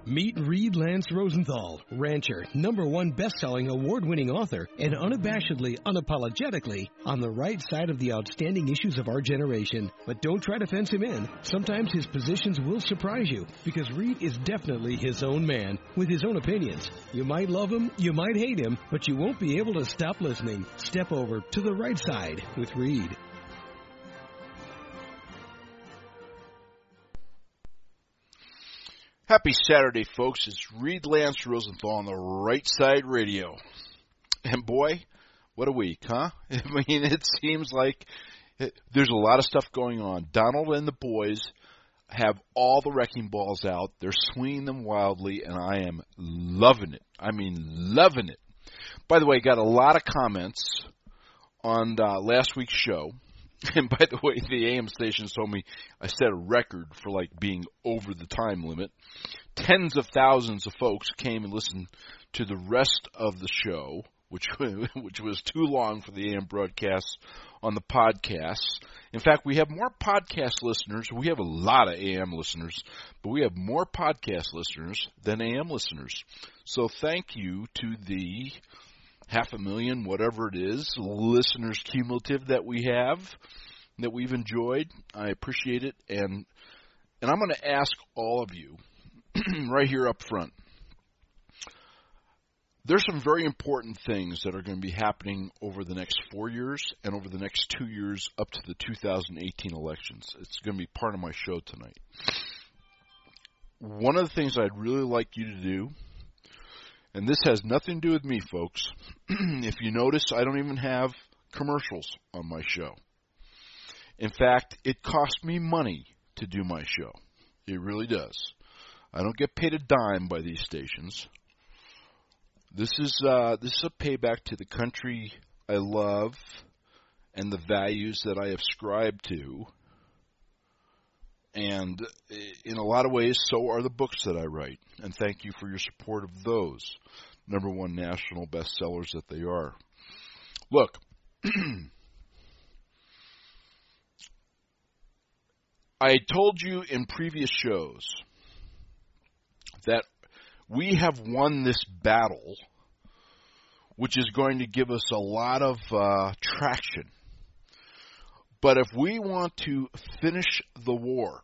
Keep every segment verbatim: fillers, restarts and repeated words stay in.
Meet Reed Lance Rosenthal, rancher, number one best-selling award-winning author, and unabashedly, unapologetically on the right side of the outstanding issues of our generation. But don't try to fence him in. Sometimes his positions will surprise you, because Reed is definitely his own man, with his own opinions. You might love him, you might hate him, but you won't be able to stop listening. Step over to the right side with Reed. Happy Saturday, folks. It's Reed Lance Rosenthal on the Right Side Radio. And boy, what a week, huh? I mean, it seems like it, there's a lot of stuff going on. Donald and the boys have all the wrecking balls out. They're swinging them wildly, and I am loving it. I mean, loving it. By the way, got a lot of comments on uh, last week's show. And by the way, the A M stations told me I set a record for like being over the time limit. Tens of thousands of folks came and listened to the rest of the show, which which was too long for the A M broadcasts on the podcasts. In fact, we have more podcast listeners. We have a lot of A M listeners, but we have more podcast listeners than A M listeners. So thank you to the half a million, whatever it is, listeners cumulative that we have, that we've enjoyed. I appreciate it. And and I'm going to ask all of you right here up front. There's some very important things that are going to be happening over the next four years and over the next two years up to the two thousand eighteen elections. It's going to be part of my show tonight. One of the things I'd really like you to do, and this has nothing to do with me, folks. If you notice, I don't even have commercials on my show. In fact, it costs me money to do my show. It really does. I don't get paid a dime by these stations. This is uh, this is a payback to the country I love and the values that I ascribe to. And in a lot of ways, so are the books that I write. And thank you for your support of those number one national bestsellers that they are. Look, I told you in previous shows that we have won this battle, which is going to give us a lot of uh, traction. But if we want to finish the war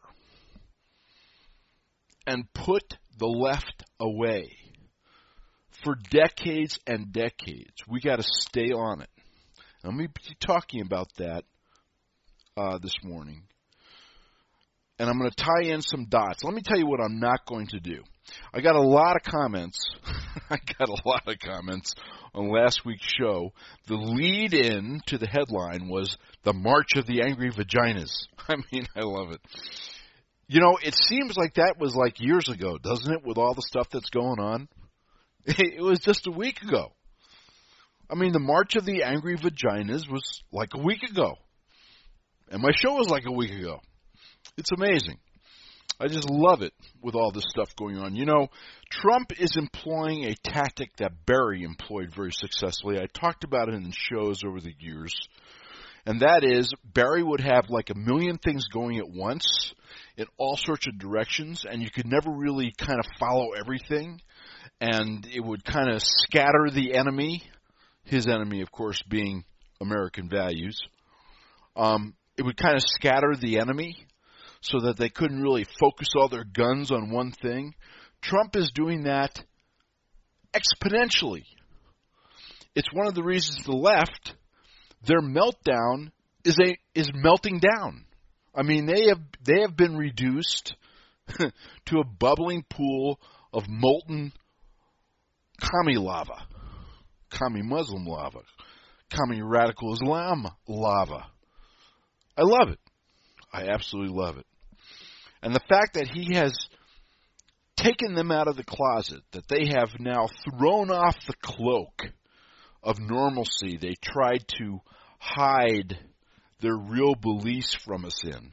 and put the left away for decades and decades, we got to stay on it. I'm going to be talking about that uh, this morning. And I'm going to tie in some dots. Let me tell you what I'm not going to do. I got a lot of comments. I got a lot of comments on last week's show. The lead-in to the headline was the March of the Angry Vaginas. I mean, I love it. You know, it seems like that was like years ago, doesn't it, with all the stuff that's going on? It was just a week ago. I mean, the March of the Angry Vaginas was like a week ago. And my show was like a week ago. It's amazing. I just love it with all this stuff going on. You know, Trump is employing a tactic that Barry employed very successfully. I talked about it in shows over the years. And that is, Barry would have like a million things going at once in all sorts of directions, and you could never really kind of follow everything. And it would kind of scatter the enemy, his enemy, of course, being American values. Um, it would kind of scatter the enemy so that they couldn't really focus all their guns on one thing. Trump is doing that exponentially. It's one of the reasons the left, their meltdown is a is melting down. I mean, they have they have been reduced to a bubbling pool of molten commie lava, commie Muslim lava, commie radical Islam lava. I love it. I absolutely love it. And the fact that he has taken them out of the closet, that they have now thrown off the cloak of normalcy they tried to hide their real beliefs from us in.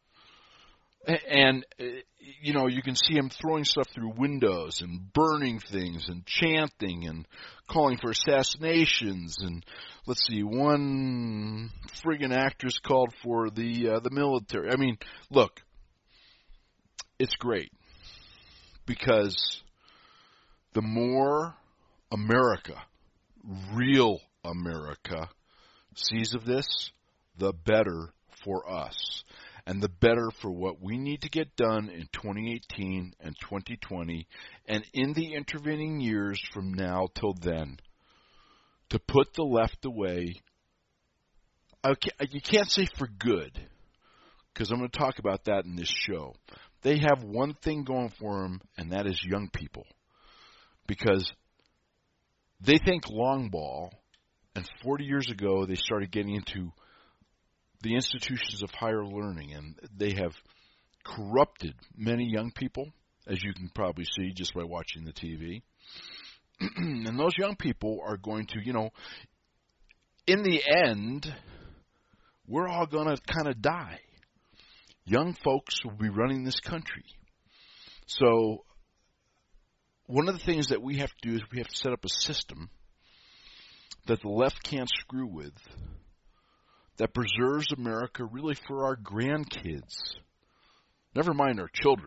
And, you know, you can see him throwing stuff through windows and burning things and chanting and calling for assassinations. And let's see, one friggin' actress called for the uh, the military. I mean, look, it's great because the more America, real America, sees of this, the better for us. And the better for what we need to get done in twenty eighteen and twenty twenty and in the intervening years from now till then, to put the left away. You can't say for good, because I'm going to talk about that in this show. They have one thing going for them, and that is young people. Because they think long ball, and forty years ago they started getting into the institutions of higher learning, and they have corrupted many young people, as you can probably see just by watching the T V. And those young people are going to, you know, in the end, we're all going to kind of die. Young folks will be running this country. So one of the things that we have to do is we have to set up a system that the left can't screw with, that preserves America really for our grandkids. Never mind our children.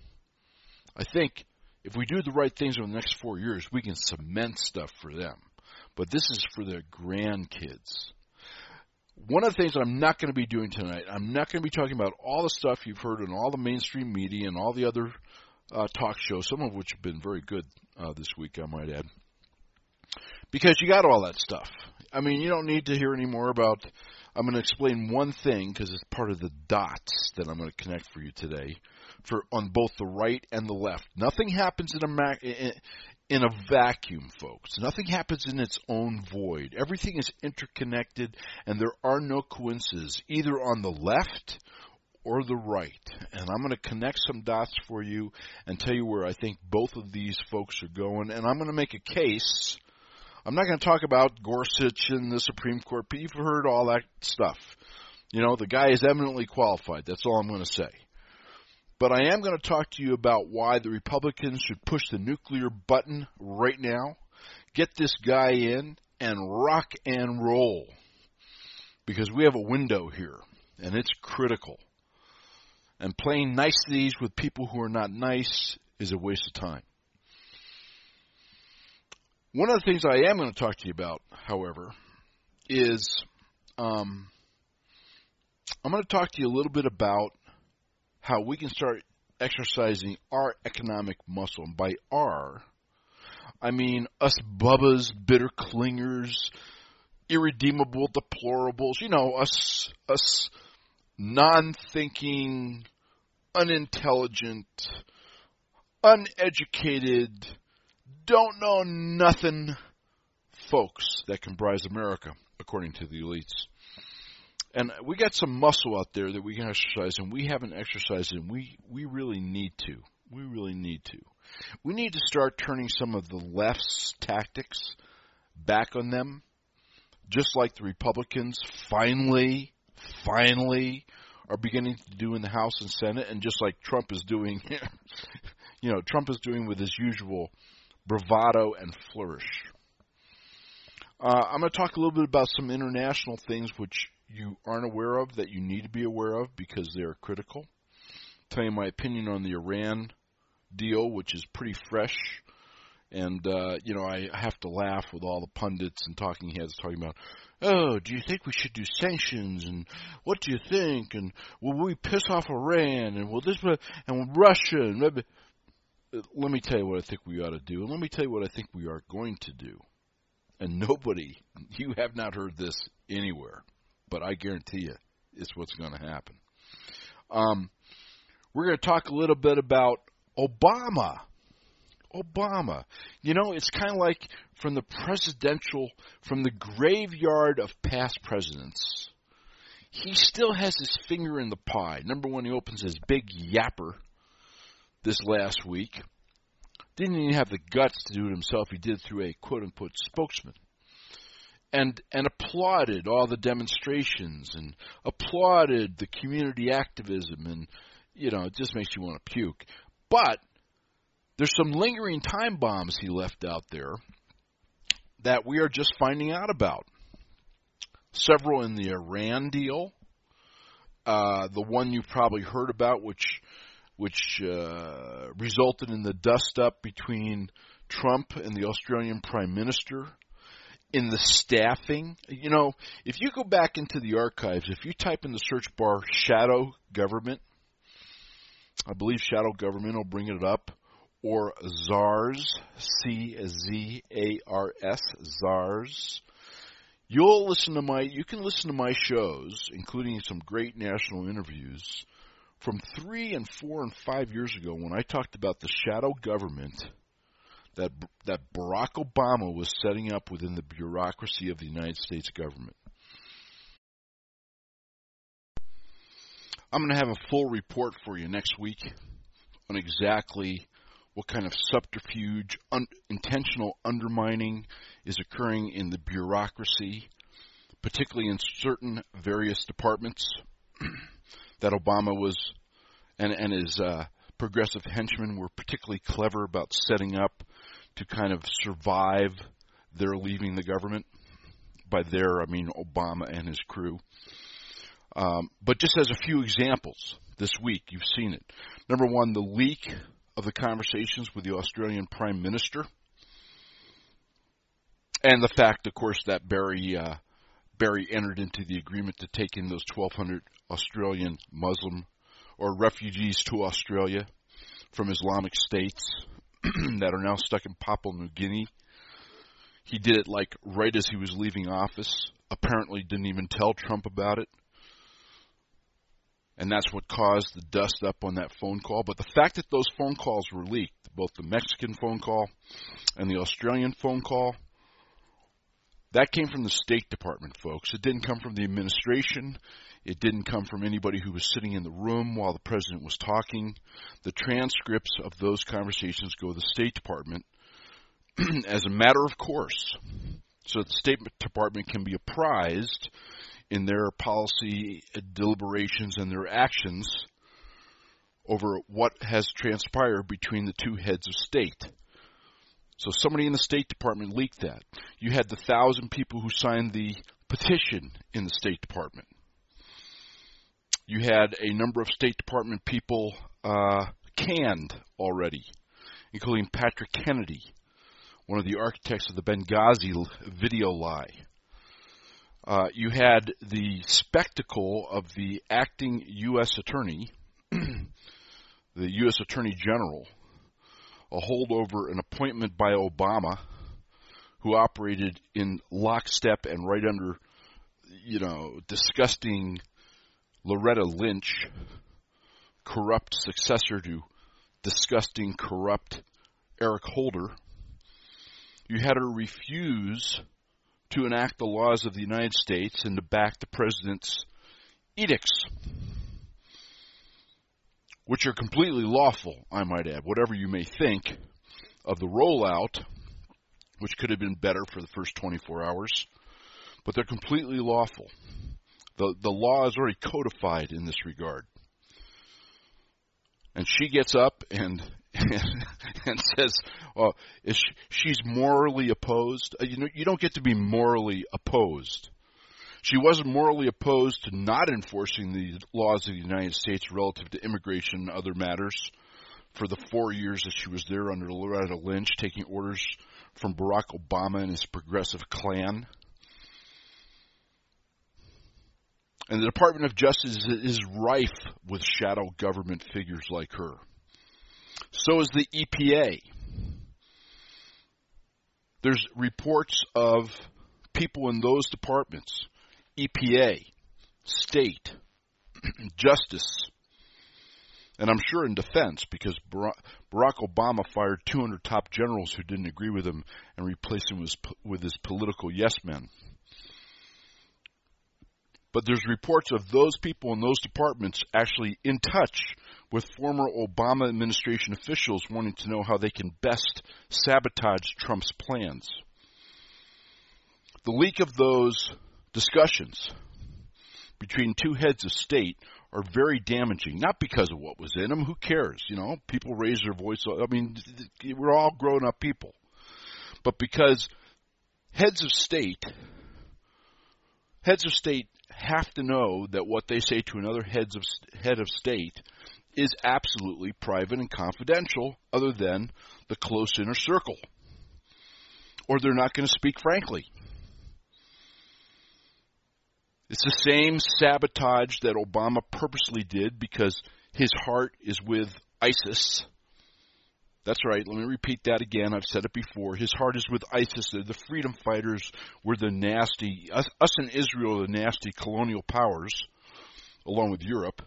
I think if we do the right things over the next four years, we can cement stuff for them. But this is for their grandkids. One of the things I'm not going to be doing tonight, I'm not going to be talking about all the stuff you've heard in all the mainstream media and all the other uh, talk shows, some of which have been very good uh, this week, I might add. Because you got all that stuff. I mean, you don't need to hear any more about... I'm going to explain one thing because it's part of the dots that I'm going to connect for you today, for on both the right and the left. Nothing happens in a ma- in, in a vacuum, folks. Nothing happens in its own void. Everything is interconnected, and there are no coincidences, either on the left or the right. And I'm going to connect some dots for you and tell you where I think both of these folks are going. And I'm going to make a case. I'm not going to talk about Gorsuch and the Supreme Court. You've heard all that stuff. You know, the guy is eminently qualified. That's all I'm going to say. But I am going to talk to you about why the Republicans should push the nuclear button right now, get this guy in, and rock and roll. Because we have a window here, and it's critical. And playing niceties with people who are not nice is a waste of time. One of the things I am going to talk to you about, however, is um, I'm going to talk to you a little bit about how we can start exercising our economic muscle. And by our, I mean us bubbas, bitter clingers, irredeemable deplorables, you know, us, us non-thinking, unintelligent, uneducated, don't know nothing folks that comprise America, according to the elites. And we got some muscle out there that we can exercise, and we haven't exercised it, and we, we really need to. We really need to. We need to start turning some of the left's tactics back on them, just like the Republicans finally, finally are beginning to do in the House and Senate, and just like Trump is doing, you know, Trump is doing with his usual bravado and flourish. Uh, I'm going to talk a little bit about some international things which you aren't aware of that you need to be aware of because they are critical. Tell you my opinion on the Iran deal, which is pretty fresh. And, uh, you know, I have to laugh with all the pundits and talking heads talking about, oh, do you think we should do sanctions? And what do you think? And will we piss off Iran? And will this, and Russia? And maybe. Let me tell you what I think we ought to do, and let me tell you what I think we are going to do. And nobody, you have not heard this anywhere, but I guarantee you it's what's going to happen. Um, we're going to talk a little bit about Obama. Obama. You know, it's kind of like from the presidential, from the graveyard of past presidents, he still has his finger in the pie. Number one, he opens his big yapper this last week. Didn't even have the guts to do it himself. He did through a quote-unquote spokesman. And and applauded all the demonstrations and applauded the community activism. And, you know, it just makes you want to puke. But there's some lingering time bombs he left out there that we are just finding out about. Several in the Iran deal. Uh, the one you've probably heard about, which... which uh, resulted in the dust-up between Trump and the Australian Prime Minister, in the staffing. You know, if you go back into the archives, if you type in the search bar shadow government, I believe shadow government will bring it up, or czars, C Z A R S, czars. You'll listen to my, you can listen to my shows, including some great national interviews, from three and four and five years ago when I talked about the shadow government that that Barack Obama was setting up within the bureaucracy of the United States government. I'm going to have a full report for you next week on exactly what kind of subterfuge, un- intentional undermining is occurring in the bureaucracy, particularly in certain various departments that Obama was and, and his uh, progressive henchmen were particularly clever about setting up to kind of survive their leaving the government. By their, I mean Obama and his crew. Um, but just as a few examples this week, you've seen it. Number one, the leak of the conversations with the Australian Prime Minister. And the fact, of course, that Barry uh, Barry entered into the agreement to take in those twelve hundred Australian Muslim or refugees to Australia from Islamic states that are now stuck in Papua New Guinea. He did it like right as he was leaving office. Apparently didn't even tell Trump about it. And that's what caused the dust up on that phone call. But the fact that those phone calls were leaked, both the Mexican phone call and the Australian phone call, that came from the State Department, folks. It didn't come from the administration. It didn't come from anybody who was sitting in the room while the president was talking. The transcripts of those conversations go to the State Department as a matter of course, so that the State Department can be apprised in their policy deliberations and their actions over what has transpired between the two heads of state. So somebody in the State Department leaked that. You had the thousand people who signed the petition in the State Department. You had a number of State Department people uh, canned already, including Patrick Kennedy, one of the architects of the Benghazi video lie. Uh, you had the spectacle of the acting U S attorney, the U S Attorney General, a holdover, an appointment by Obama, who operated in lockstep and right under, you know, disgusting Loretta Lynch, corrupt successor to disgusting, corrupt Eric Holder. You had her refuse to enact the laws of the United States and to back the president's edicts, which are completely lawful, I might add. Whatever you may think of the rollout, which could have been better for the first twenty-four hours, but they're completely lawful. The, the law is already codified in this regard. And she gets up and and, and says, well, is she, she's morally opposed. You know, you don't get to be morally opposed. She wasn't morally opposed to not enforcing the laws of the United States relative to immigration and other matters for the four years that she was there under Loretta Lynch, taking orders from Barack Obama and his progressive clan. And the Department of Justice is rife with shadow government figures like her. So is the E P A. There's reports of people in those departments, E P A, State, Justice, and I'm sure in defense, because Barack Obama fired two hundred top generals who didn't agree with him and replaced him with his political yes men. But there's reports of those people in those departments actually in touch with former Obama administration officials wanting to know how they can best sabotage Trump's plans. The leak of those discussions between two heads of state are very damaging, not because of what was in them. Who cares? You know, people raise their voice. I mean, we're all grown-up people. But because heads of state, heads of state have to know that what they say to another heads of, head of state is absolutely private and confidential, other than the close inner circle. or they're not going to speak frankly. It's the same sabotage that Obama purposely did because his heart is with ISIS. That's right. Let me repeat that again. I've said it before. His heart is with ISIS. They're the freedom fighters. We're the nasty, us, us in Israel are the nasty colonial powers, along with Europe.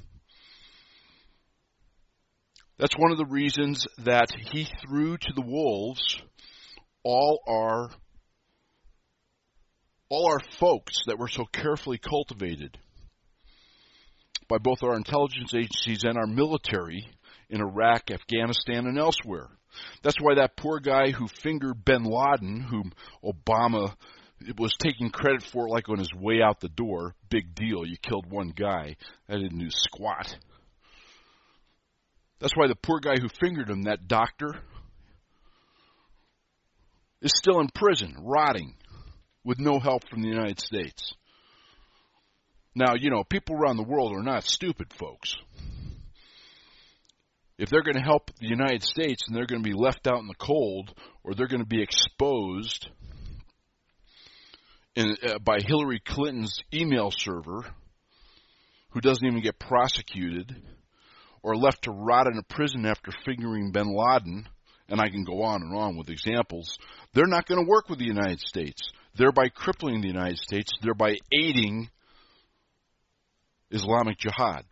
That's one of the reasons that he threw to the wolves all our all our folks that were so carefully cultivated by both our intelligence agencies and our military in Iraq, Afghanistan, and elsewhere. That's why that poor guy who fingered bin Laden, whom Obama was taking credit for like on his way out the door, big deal, you killed one guy, I didn't do squat. That's why the poor guy who fingered him, that doctor, is still in prison, rotting, with no help from the United States. Now, you know, people around the world are not stupid, folks. If they're going to help the United States and they're going to be left out in the cold, or they're going to be exposed in, uh, by Hillary Clinton's email server, who doesn't even get prosecuted, or left to rot in a prison after fingering bin Laden, and I can go on and on with examples, they're not going to work with the United States, thereby crippling the United States, thereby aiding Islamic Jihad.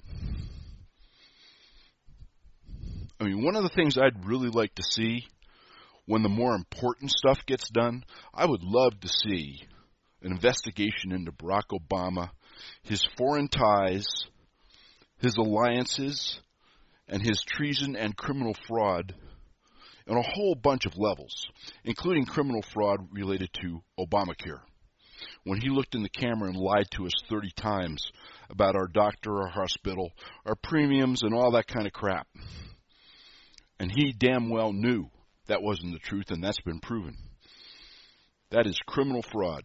I mean, one of the things I'd really like to see when the more important stuff gets done, I would love to see an investigation into Barack Obama, his foreign ties, his alliances, and his treason and criminal fraud on a whole bunch of levels, including criminal fraud related to Obamacare. When he looked in the camera and lied to us thirty times about our doctor, our hospital, our premiums, and all that kind of crap. And he damn well knew that wasn't the truth, and that's been proven. That is criminal fraud.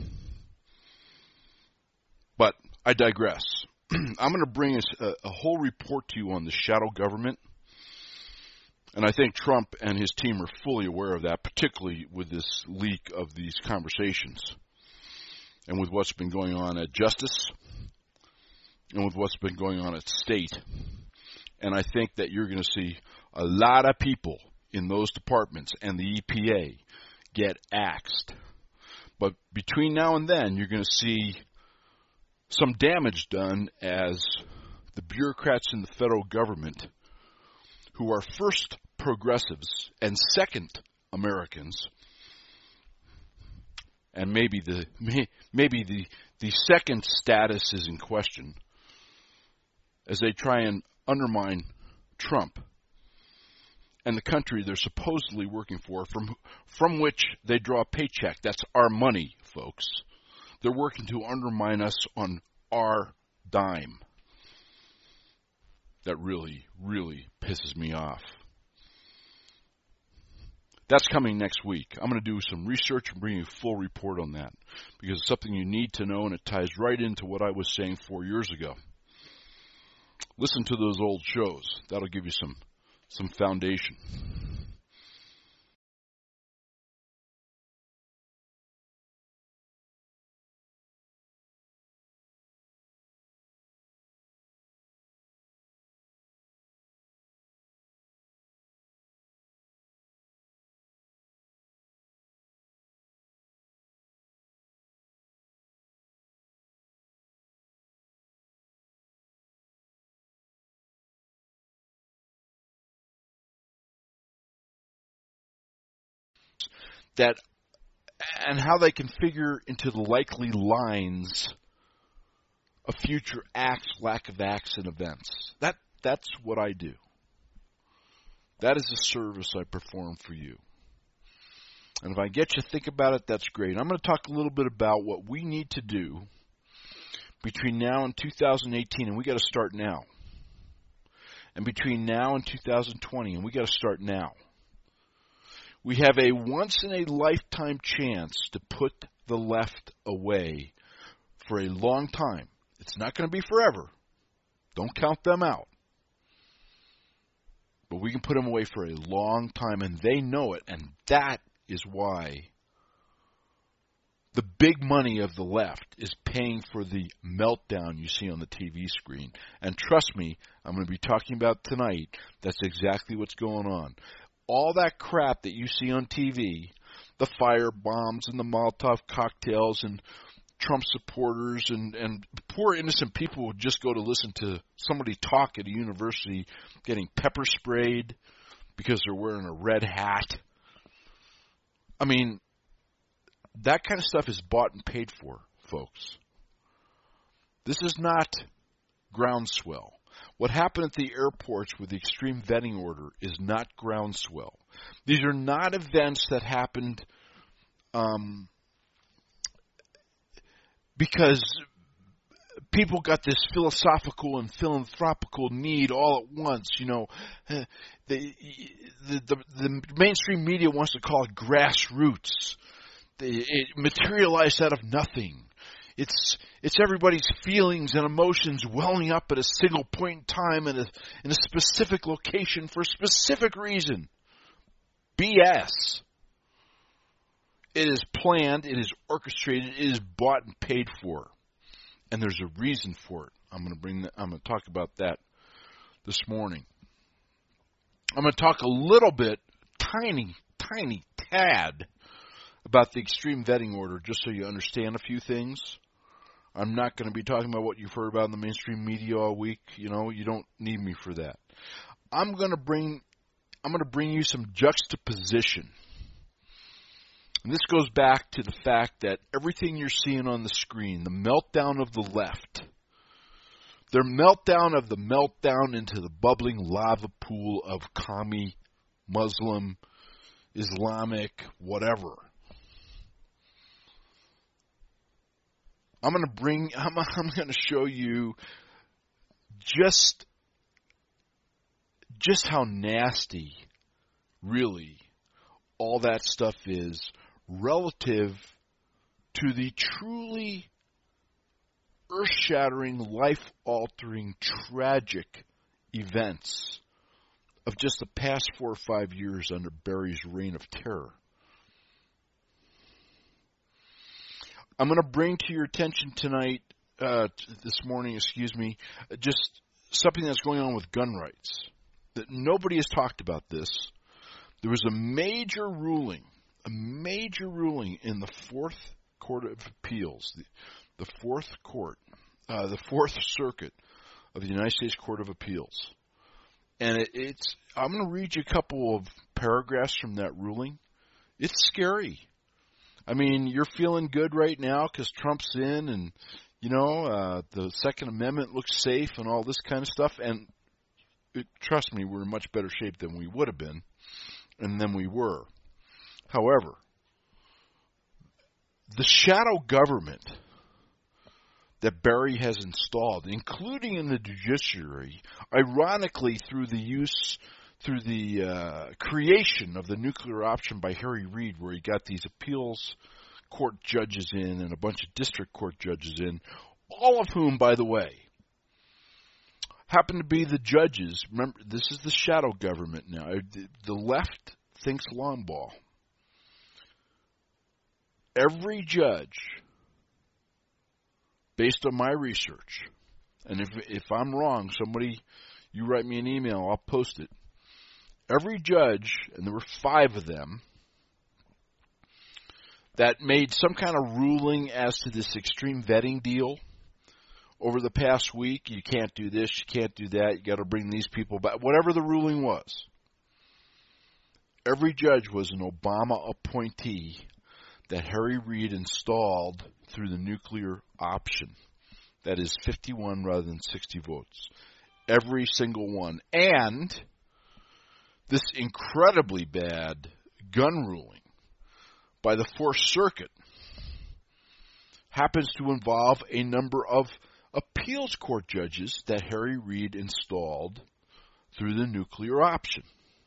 But I digress. I'm going to bring us a, a whole report to you on the shadow government. And I think Trump and his team are fully aware of that, particularly with this leak of these conversations and with what's been going on at Justice and with what's been going on at State. And I think that you're going to see a lot of people in those departments and the E P A get axed. But between now and then, you're going to see some damage done as the bureaucrats in the federal government, who are first progressives and second Americans, and maybe the maybe the, the second status is in question, as they try and undermine Trump and the country they're supposedly working for, from from which they draw a paycheck. That's our money, folks. They're working to undermine us on our dime. That really, really pisses me off. That's coming next week. I'm going to do some research and bring you a full report on that, because it's something you need to know, and it ties right into what I was saying four years ago. Listen to those old shows. That'll give you some, some foundation. That and how they can figure into the likely lines of future acts, lack of acts, and events. That that's what I do. That is a service I perform for you. And if I get you to think about it, that's great. I'm going to talk a little bit about what we need to do between now and two thousand eighteen, and we got to start now. And between now and two thousand twenty, and we got to start now. We have a once-in-a-lifetime chance to put the left away for a long time. It's not going to be forever. Don't count them out. But we can put them away for a long time, and they know it, and that is why the big money of the left is paying for the meltdown you see on the T V screen. And trust me, I'm going to be talking about tonight, that's exactly what's going on. All that crap that you see on T V, the fire bombs and the Molotov cocktails and Trump supporters and, and poor innocent people would just go to listen to somebody talk at a university getting pepper sprayed because they're wearing a red hat. I mean, that kind of stuff is bought and paid for, folks. This is not groundswell. What happened at the airports with the extreme vetting order is not groundswell. These are not events that happened um, because people got this philosophical and philanthropical need all at once. You know, the, the, the, the mainstream media wants to call it grassroots. It materialized out of nothing. It's it's everybody's feelings and emotions welling up at a single point in time in a in a specific location for a specific reason. B S. It is planned, it is orchestrated, it is bought and paid for, and there's a reason for it. I'm going to bring that, I'm going to talk about that this morning. I'm going to talk a little bit, tiny, tiny tad, about the extreme vetting order, just so you understand a few things. I'm not going to be talking about what you've heard about in the mainstream media all week. You know, you don't need me for that. I'm going to bring, I'm going to bring you some juxtaposition. And this goes back to the fact that everything you're seeing on the screen, the meltdown of the left, their meltdown of the meltdown into the bubbling lava pool of commie, Muslim, Islamic, whatever. I'm going to bring, I'm, I'm going to show you just, just how nasty, really, all that stuff is relative to the truly earth-shattering, life-altering, tragic events of just the past four or five years under Barry's reign of terror. I'm going to bring to your attention tonight, uh, this morning, excuse me, just something that's going on with gun rights. That nobody has talked about this. There was a major ruling, a major ruling in the Fourth Court of Appeals, the, the Fourth Court, uh, the Fourth Circuit of the United States Court of Appeals. And it, it's, I'm going to read you a couple of paragraphs from that ruling. It's scary. I mean, you're feeling good right now because Trump's in and, you know, uh, the Second Amendment looks safe and all this kind of stuff. And it, trust me, we're in much better shape than we would have been and than we were. However, the shadow government that Barry has installed, including in the judiciary, ironically through the use through the uh, creation of the nuclear option by Harry Reid, where he got these appeals court judges in and a bunch of district court judges in, all of whom, by the way, happen to be the judges. Remember, this is the shadow government now. The left thinks long ball. Every judge, based on my research, and if if I'm wrong, somebody, you write me an email, I'll post it. Every judge, and there were five of them, that made some kind of ruling as to this extreme vetting deal over the past week. You can't do this, you can't do that, you got to bring these people back. Whatever the ruling was, every judge was an Obama appointee that Harry Reid installed through the nuclear option. That is fifty-one rather than sixty votes. Every single one. And this incredibly bad gun ruling by the Fourth Circuit happens to involve a number of appeals court judges that Harry Reid installed through the nuclear option.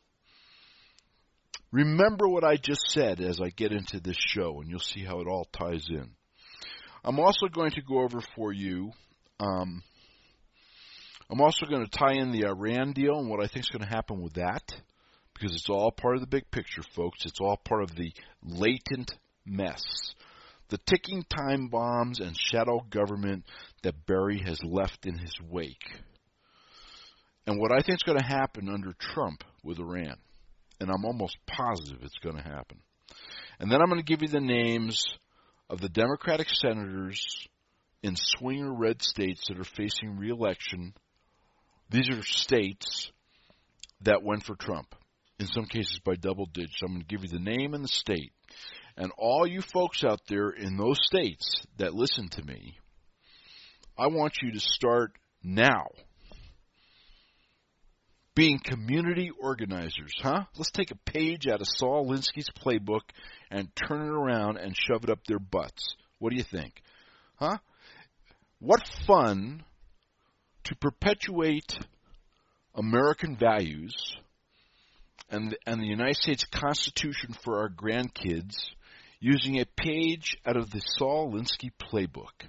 Remember what I just said as I get into this show, and you'll see how it all ties in. I'm also going to go over for you, um, I'm also going to tie in the Iran deal and what I think is going to happen with that, because it's all part of the big picture, folks. It's all part of the latent mess, the ticking time bombs and shadow government that Barry has left in his wake. And what I think is going to happen under Trump with Iran, and I'm almost positive it's going to happen. And then I'm going to give you the names of the Democratic senators in swinger red states that are facing re-election. These are states that went for Trump, in some cases by double digits. I'm going to give you the name and the state. And all you folks out there in those states that listen to me, I want you to start now being community organizers, huh? Let's take a page out of Saul Alinsky's playbook and turn it around and shove it up their butts. What do you think? Huh? What fun to perpetuate American values and, and the United States Constitution for our grandkids using a page out of the Saul Alinsky playbook,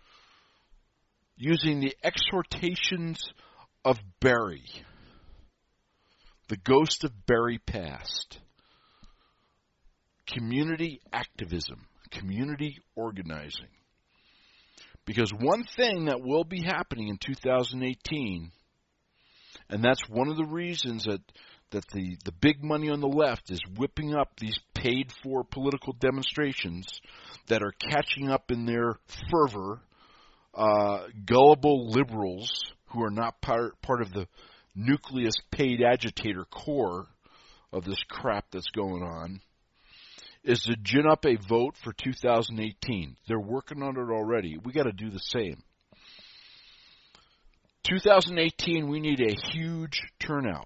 using the exhortations of Barry, the ghost of Barry past, community activism, community organizing. Because one thing that will be happening in two thousand eighteen, and that's one of the reasons that, that the, the big money on the left is whipping up these paid-for political demonstrations that are catching up in their fervor, uh, gullible liberals who are not part, part of the nucleus paid agitator core of this crap that's going on, is to gin up a vote for two thousand eighteen. They're working on it already. We got to do the same. two thousand eighteen, we need a huge turnout.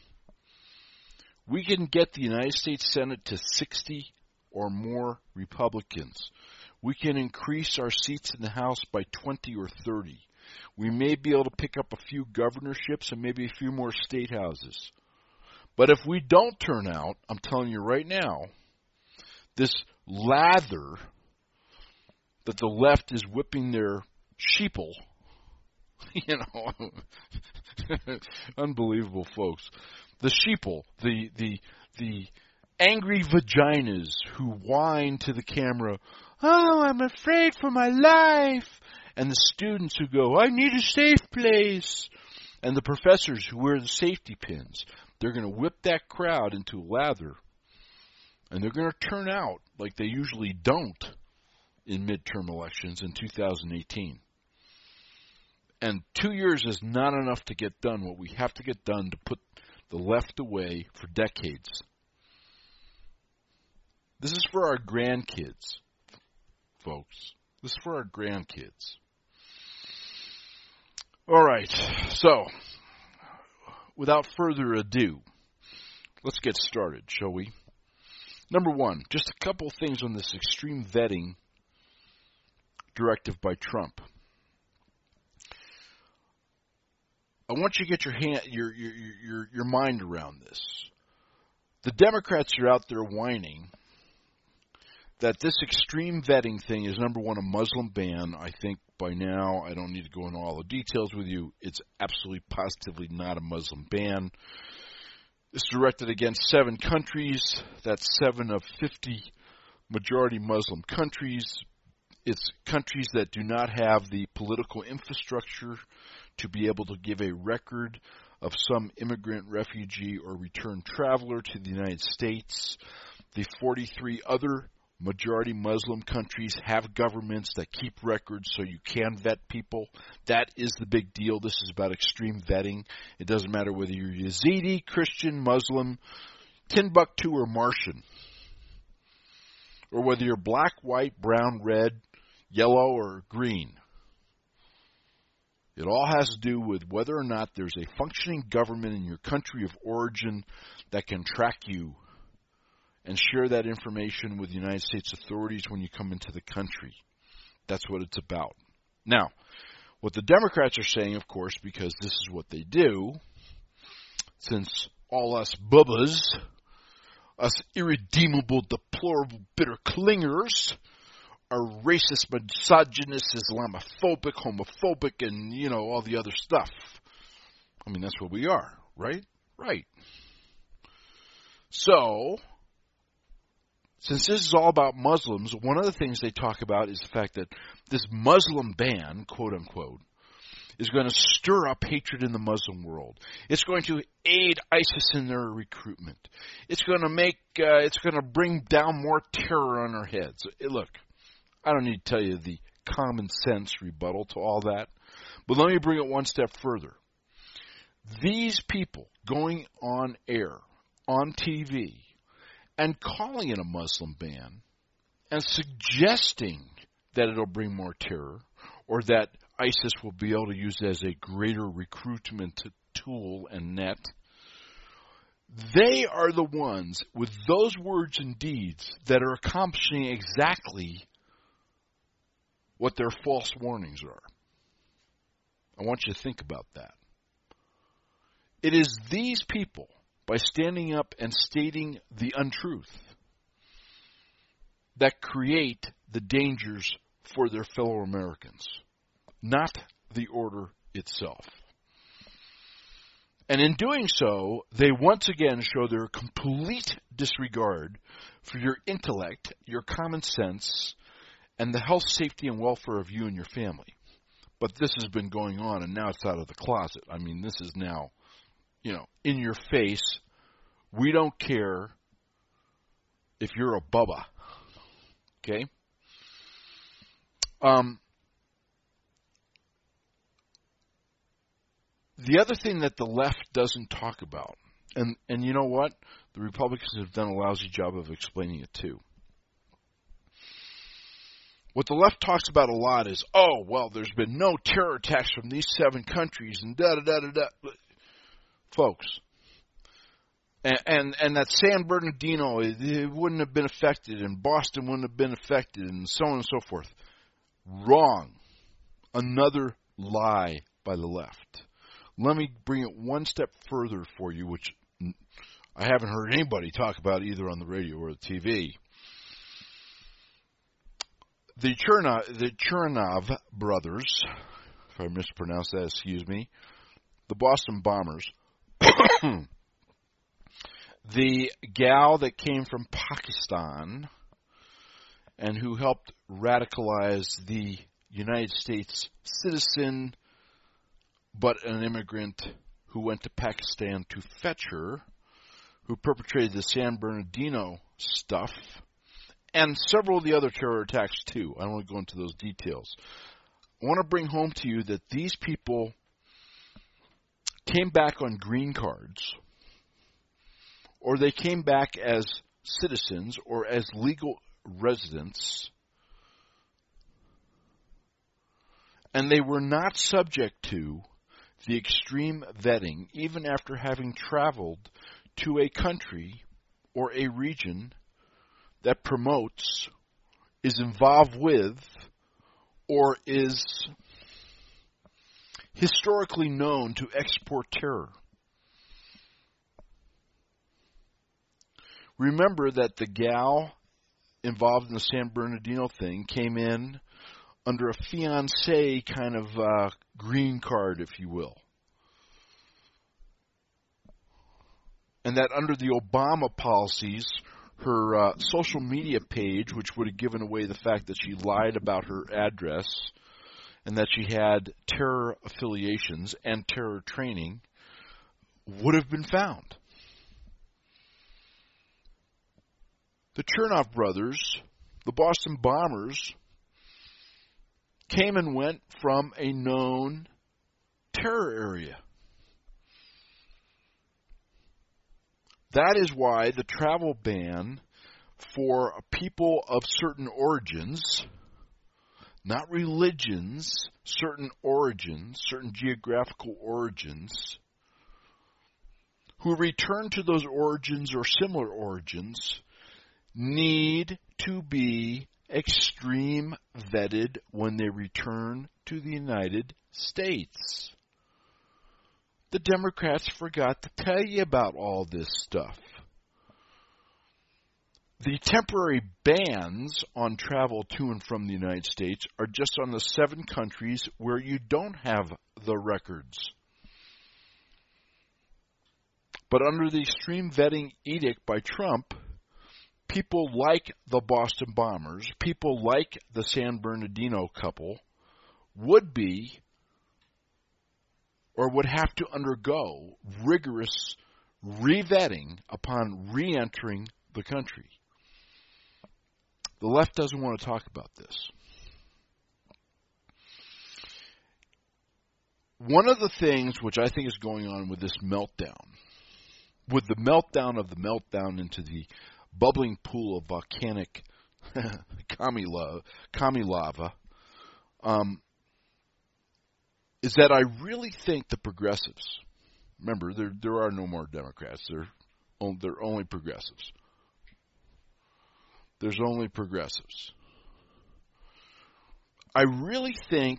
We can get the United States Senate to sixty or more Republicans. We can increase our seats in the House by twenty or thirty. We may be able to pick up a few governorships and maybe a few more state houses. But if we don't turn out, I'm telling you right now, this lather that the left is whipping their sheeple, you know, unbelievable folks. The sheeple, the the the angry vaginas who whine to the camera, "Oh, I'm afraid for my life." And the students who go, "I need a safe place." And the professors who wear the safety pins. They're going to whip that crowd into a lather. And they're going to turn out like they usually don't in midterm elections in two thousand eighteen. And two years is not enough to get done what we have to get done to put the left away for decades. This is for our grandkids, folks. This is for our grandkids. All right, so without further ado, let's get started, shall we? Number one, just a couple things on this extreme vetting directive by Trump. I want you to get your hand, your your your your mind around this. The Democrats are out there whining that this extreme vetting thing is, number one, a Muslim ban. I think by now, I don't need to go into all the details with you. It's absolutely positively not a Muslim ban. It's directed against seven countries. That's seven of fifty majority Muslim countries. It's countries that do not have the political infrastructure to be able to give a record of some immigrant, refugee, or returned traveler to the United States. The forty-three other majority Muslim countries have governments that keep records so you can vet people. That is the big deal. This is about extreme vetting. It doesn't matter whether you're Yazidi, Christian, Muslim, Timbuktu, or Martian. Or whether you're black, white, brown, red, yellow, or green. It all has to do with whether or not there's a functioning government in your country of origin that can track you and share that information with the United States authorities when you come into the country. That's what it's about. Now, what the Democrats are saying, of course, because this is what they do, since all us bubbas, us irredeemable, deplorable, bitter clingers, are racist, misogynist, Islamophobic, homophobic, and, you know, all the other stuff. I mean, that's what we are, right? Right. So, since this is all about Muslims, one of the things they talk about is the fact that this Muslim ban, quote unquote, is going to stir up hatred in the Muslim world. It's going to aid ISIS in their recruitment. It's going to make, uh, it's going to bring down more terror on our heads. Look, I don't need to tell you the common sense rebuttal to all that, but let me bring it one step further. These people going on air, on T V, and calling it a Muslim ban, and suggesting that it'll bring more terror, or that ISIS will be able to use it as a greater recruitment tool and net, they are the ones with those words and deeds that are accomplishing exactly what their false warnings are. I want you to think about that. It is these people, by standing up and stating the untruth, that create the dangers for their fellow Americans, not the order itself. And in doing so, they once again show their complete disregard for your intellect, your common sense, and the health, safety, and welfare of you and your family. But this has been going on, and now it's out of the closet. I mean, this is now, you know, in your face. We don't care if you're a Bubba. Okay? Um, the other thing that the left doesn't talk about, and, and you know what? The Republicans have done a lousy job of explaining it too. What the left talks about a lot is, oh, well, there's been no terror attacks from these seven countries, and da-da-da-da-da. Folks, and, and, and that San Bernardino, it, it wouldn't have been affected, and Boston wouldn't have been affected, and so on and so forth. Wrong. Another lie by the left. Let me bring it one step further for you, which I haven't heard anybody talk about either on the radio or the T V. The Chernov, the Chernov brothers, if I mispronounced that, excuse me, the Boston bombers, the gal that came from Pakistan and who helped radicalize the United States citizen, but an immigrant who went to Pakistan to fetch her, who perpetrated the San Bernardino stuff, and several of the other terror attacks too. I don't want to go into those details. I want to bring home to you that these people came back on green cards, or they came back as citizens or as legal residents, and they were not subject to the extreme vetting, even after having traveled to a country or a region that promotes, is involved with, or is historically known to export terror. Remember that the gal involved in the San Bernardino thing came in under a fiancé kind of uh, green card, if you will. And that under the Obama policies, her uh, social media page, which would have given away the fact that she lied about her address and that she had terror affiliations and terror training, would have been found. The Chernov brothers, the Boston bombers, came and went from a known terror area. That is why the travel ban for people of certain origins, not religions, certain origins, certain geographical origins, who return to those origins or similar origins, need to be extreme vetted when they return to the United States. The Democrats forgot to tell you about all this stuff. The temporary bans on travel to and from the United States are just on the seven countries where you don't have the records. But under the extreme vetting edict by Trump, people like the Boston bombers, people like the San Bernardino couple, would be or would have to undergo rigorous revetting upon re-entering the country. The left doesn't want to talk about this. One of the things which I think is going on with this meltdown, with the meltdown of the meltdown into the bubbling pool of volcanic kami lava, um, is that I really think the progressives, remember, there there are no more Democrats, they're, they're only progressives. There's only progressives. I really think,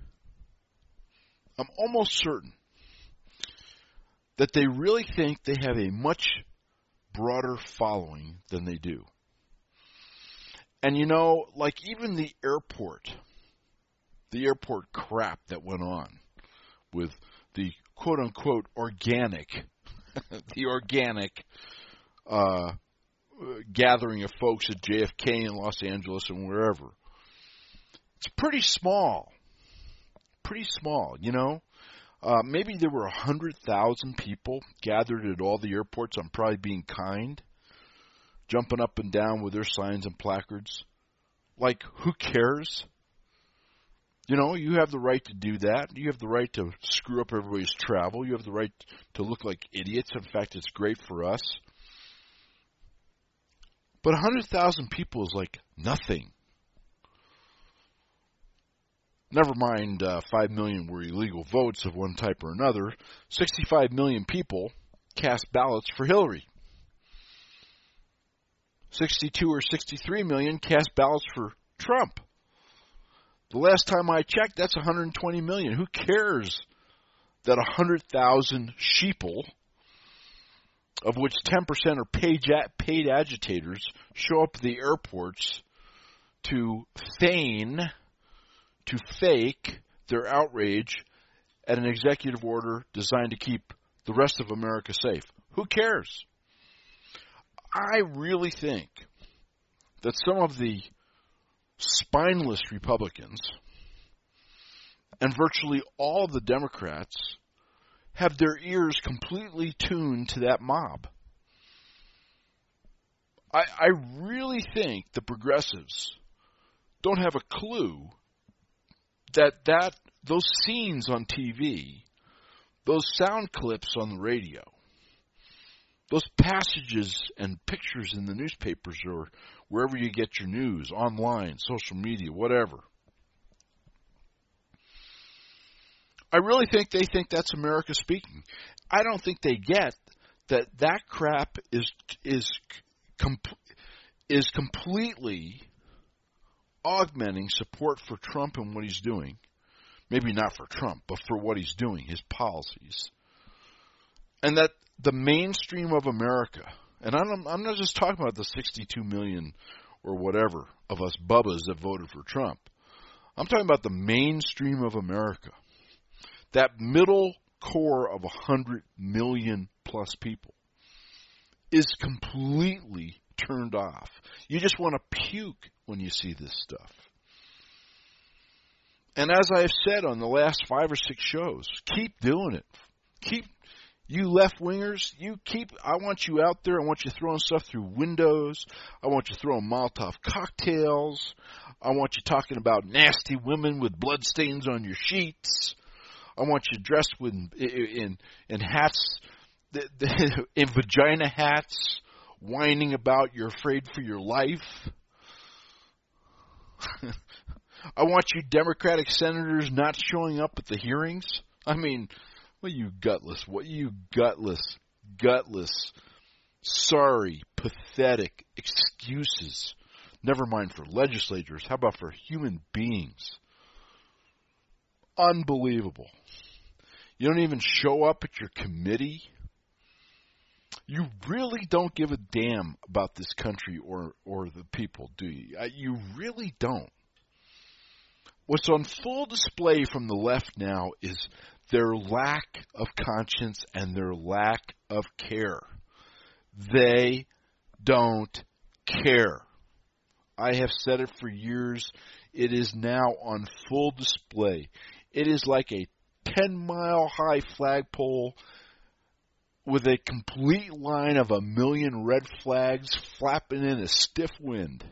I'm almost certain, that they really think they have a much broader following than they do. And you know, like even the airport, the airport crap that went on with the quote-unquote organic, the organic uh, gathering of folks at J F K in Los Angeles and wherever. It's pretty small. Pretty small, you know. Uh, maybe there were one hundred thousand people gathered at all the airports. I'm probably being kind. Jumping up and down with their signs and placards. Like, who cares? You know, you have the right to do that. You have the right to screw up everybody's travel. You have the right to look like idiots. In fact, it's great for us. But one hundred thousand people is like nothing. Never mind uh, five million were illegal votes of one type or another. sixty-five million people cast ballots for Hillary. sixty-two or sixty-three million cast ballots for Trump. The last time I checked, that's one hundred twenty million. Who cares that one hundred thousand sheeple, of which ten percent are paid, paid agitators, show up at the airports to feign, to fake their outrage at an executive order designed to keep the rest of America safe? Who cares? I really think that some of the spineless Republicans and virtually all of the Democrats have their ears completely tuned to that mob. I, I really think the progressives don't have a clue that, that those scenes on T V, those sound clips on the radio, those passages and pictures in the newspapers or wherever you get your news, online, social media, whatever. I really think they think that's America speaking. I don't think they get that that crap is is com- is completely augmenting support for Trump and what he's doing. Maybe not for Trump, but for what he's doing, his policies. And that the mainstream of America, and I'm, I'm not just talking about the sixty-two million or whatever of us bubbas that voted for Trump. I'm talking about the mainstream of America. That middle core of one hundred million plus people is completely turned off. You just want to puke when you see this stuff. And as I've said on the last five or six shows, keep doing it. Keep, you left-wingers, you keep, I want you out there. I want you throwing stuff through windows. I want you throwing Molotov cocktails. I want you talking about nasty women with bloodstains on your sheets. I want you dressed with, in, in hats, in vagina hats, whining about you're afraid for your life. I want you Democratic senators not showing up at the hearings. I mean, well, you gutless, what you gutless, gutless, sorry, pathetic excuses. Never mind for legislators. How about for human beings? Unbelievable. You don't even show up at your committee. You really don't give a damn about this country or, or the people, do you? You really don't. what's on full display from the left now is their lack of conscience and their lack of care. They don't care. I have said it for years. It is now on full display. It is like a ten-mile-high flagpole with a complete line of a million red flags flapping in a stiff wind.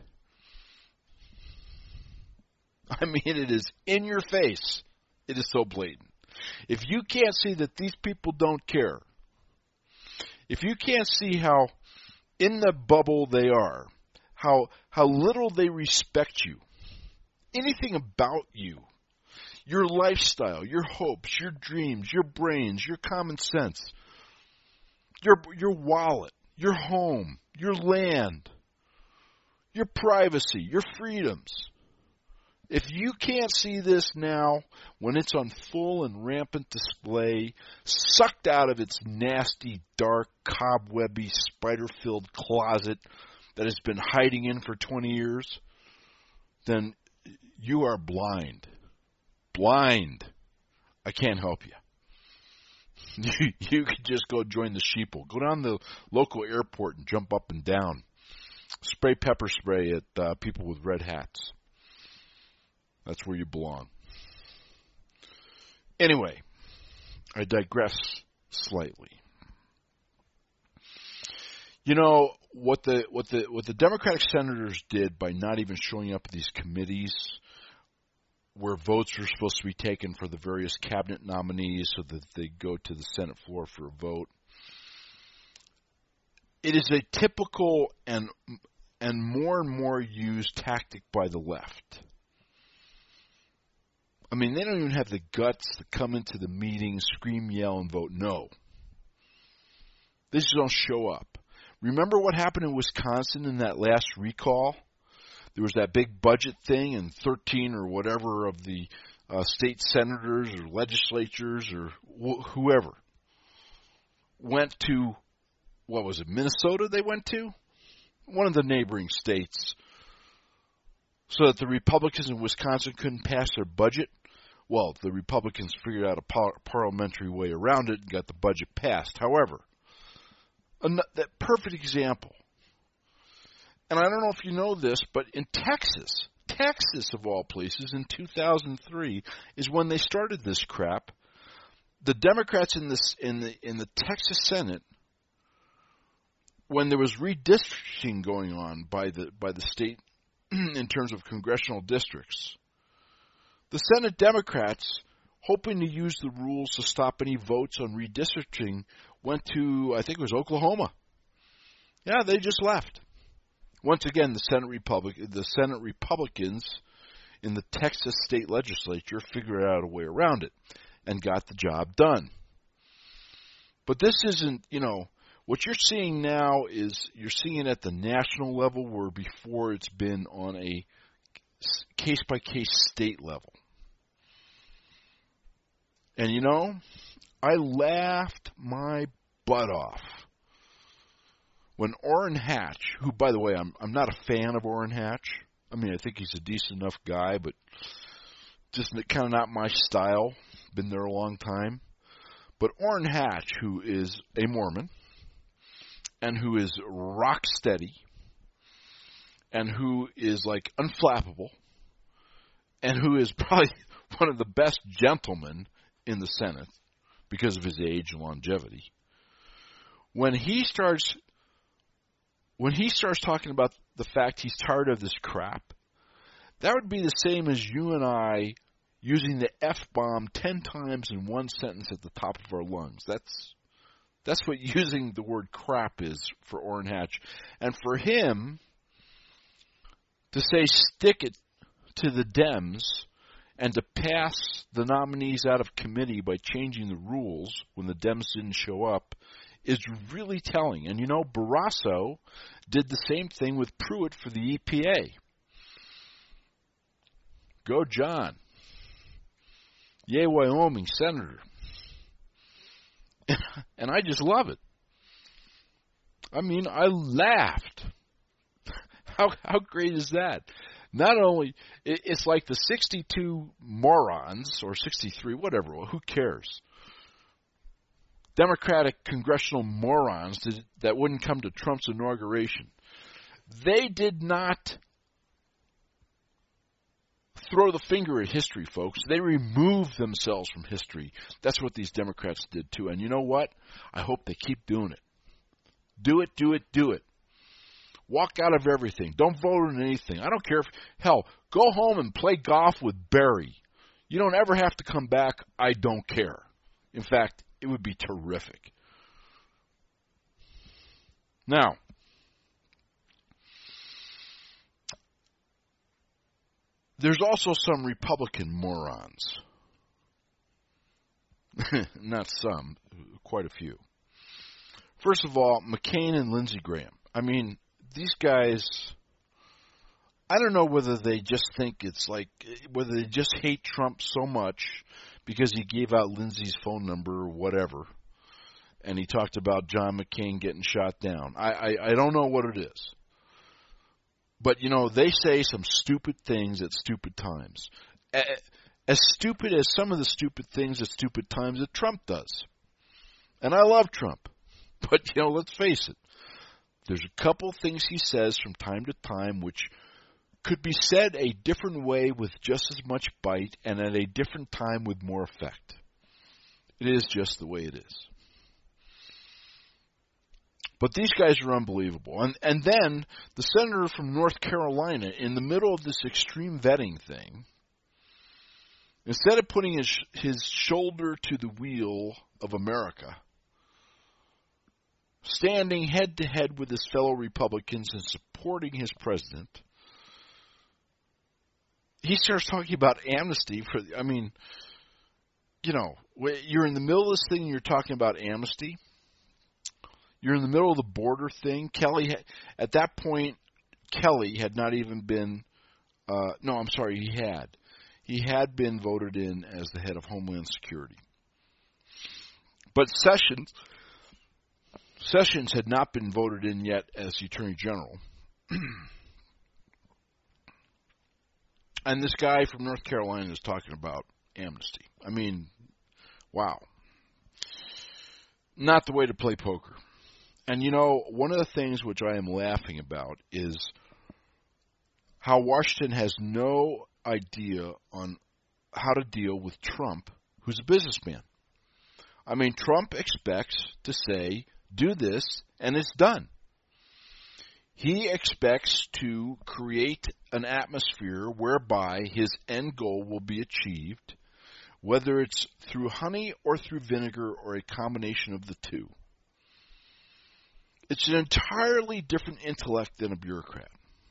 I mean, it is in your face. It is so blatant. If you can't see that these people don't care, if you can't see how in the bubble they are, how how little they respect you, anything about you, your lifestyle, your hopes, your dreams, your brains, your common sense, your your wallet, your home, your land, your privacy, your freedoms. If you can't see this now, when it's on full and rampant display, sucked out of its nasty, dark, cobwebby, spider-filled closet that it's been hiding in for twenty years, then you are blind. Blind. I can't help you. You, you could just go join the sheeple. Go down to the local airport and jump up and down. Spray pepper spray at uh, people with red hats. That's where you belong. Anyway, I digress slightly. You know what the what the what the Democratic senators did by not even showing up at these committees where votes were supposed to be taken for the various cabinet nominees so that they go to the Senate floor for a vote. It is a typical and and more and more used tactic by the left. I mean, they don't even have the guts to come into the meeting, scream, yell, and vote no. They just don't show up. Remember what happened in Wisconsin in that last recall? There was that big budget thing, and thirteen or whatever of the uh, state senators or legislatures or wh- whoever went to, what was it, Minnesota they went to? One of the neighboring states, so that the Republicans in Wisconsin couldn't pass their budget. Well, the Republicans figured out a par- parliamentary way around it and got the budget passed. However, an- that perfect example. And I don't know if you know this, but in Texas, Texas of all places, in two thousand three is when they started this crap. The Democrats in this in the in the Texas Senate, when there was redistricting going on by the by the state in terms of congressional districts, the Senate Democrats, hoping to use the rules to stop any votes on redistricting, went to, I think it was Oklahoma. Yeah, they just left. Once again, the Senate Republic, the Senate Republicans in the Texas state legislature figured out a way around it and got the job done. But this isn't, you know, what you're seeing now is you're seeing it at the national level, where before it's been on a case-by-case state level. And, you know, I laughed my butt off when Orrin Hatch, who, by the way, I'm I'm not a fan of Orrin Hatch. I mean, I think he's a decent enough guy, but just kind of not my style. Been there a long time. But Orrin Hatch, who is a Mormon, and who is rock steady, and who is like unflappable, and who is probably one of the best gentlemen in the Senate because of his age and longevity. When he starts, when he starts talking about the fact he's tired of this crap, that would be the same as you and I using the F-bomb ten times in one sentence at the top of our lungs. That's that's what using the word crap is for Orrin Hatch. And for him to say stick it to the Dems and to pass the nominees out of committee by changing the rules when the Dems didn't show up is really telling. And you know, Barrasso did the same thing with Pruitt for the E P A. Go John. Yay, Wyoming Senator. And I just love it. I mean, I laughed. How how great is that? Not only, it's like the sixty-two morons, or sixty-three, whatever, who cares? Democratic congressional morons that wouldn't come to Trump's inauguration. They did not throw the finger at history, folks. They removed themselves from history. That's what these Democrats did too. And you know what? I hope they keep doing it. Do it, do it, do it. Walk out of everything. Don't vote on anything. I don't care if, hell, go home and play golf with Barry. You don't ever have to come back. I don't care. In fact, it would be terrific. Now, there's also some Republican morons. Not some, quite a few. First of all, McCain and Lindsey Graham. I mean, these guys, I don't know whether they just think it's like, whether they just hate Trump so much because he gave out Lindsey's phone number or whatever, and he talked about John McCain getting shot down. I, I, I don't know what it is. But, you know, they say some stupid things at stupid times. As stupid as some of the stupid things at stupid times that Trump does. And I love Trump. But, you know, let's face it. There's a couple things he says from time to time which could be said a different way with just as much bite and at a different time with more effect. It is just the way it is. But these guys are unbelievable. And and then the senator from North Carolina, in the middle of this extreme vetting thing, instead of putting his his shoulder to the wheel of America, standing head-to-head with his fellow Republicans and supporting his president, he starts talking about amnesty. For I mean, you know, you're in the middle of this thing and you're talking about amnesty. You're in the middle of the border thing. Kelly, at that point, Kelly had not even been, uh, no, I'm sorry, he had. He had been voted in as the head of Homeland Security. But Sessions, Sessions had not been voted in yet as the Attorney General. And this guy from North Carolina is talking about amnesty. I mean, wow. Not the way to play poker. And, you know, one of the things which I am laughing about is how Washington has no idea on how to deal with Trump, who's a businessman. I mean, Trump expects to say, do this, and it's done. He expects to create an atmosphere whereby his end goal will be achieved, whether it's through honey or through vinegar or a combination of the two. It's an entirely different intellect than a bureaucrat.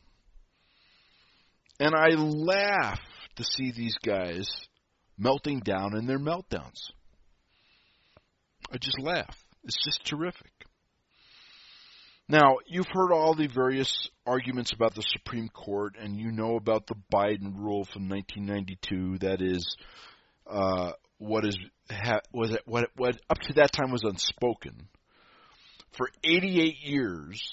And I laugh to see these guys melting down in their meltdowns. I just laugh. It's just terrific. Now, you've heard all the various arguments about the Supreme Court, and you know about the Biden rule from nineteen ninety-two. That is, uh, what is ha, was it, what what up to that time was unspoken. For eighty-eight years,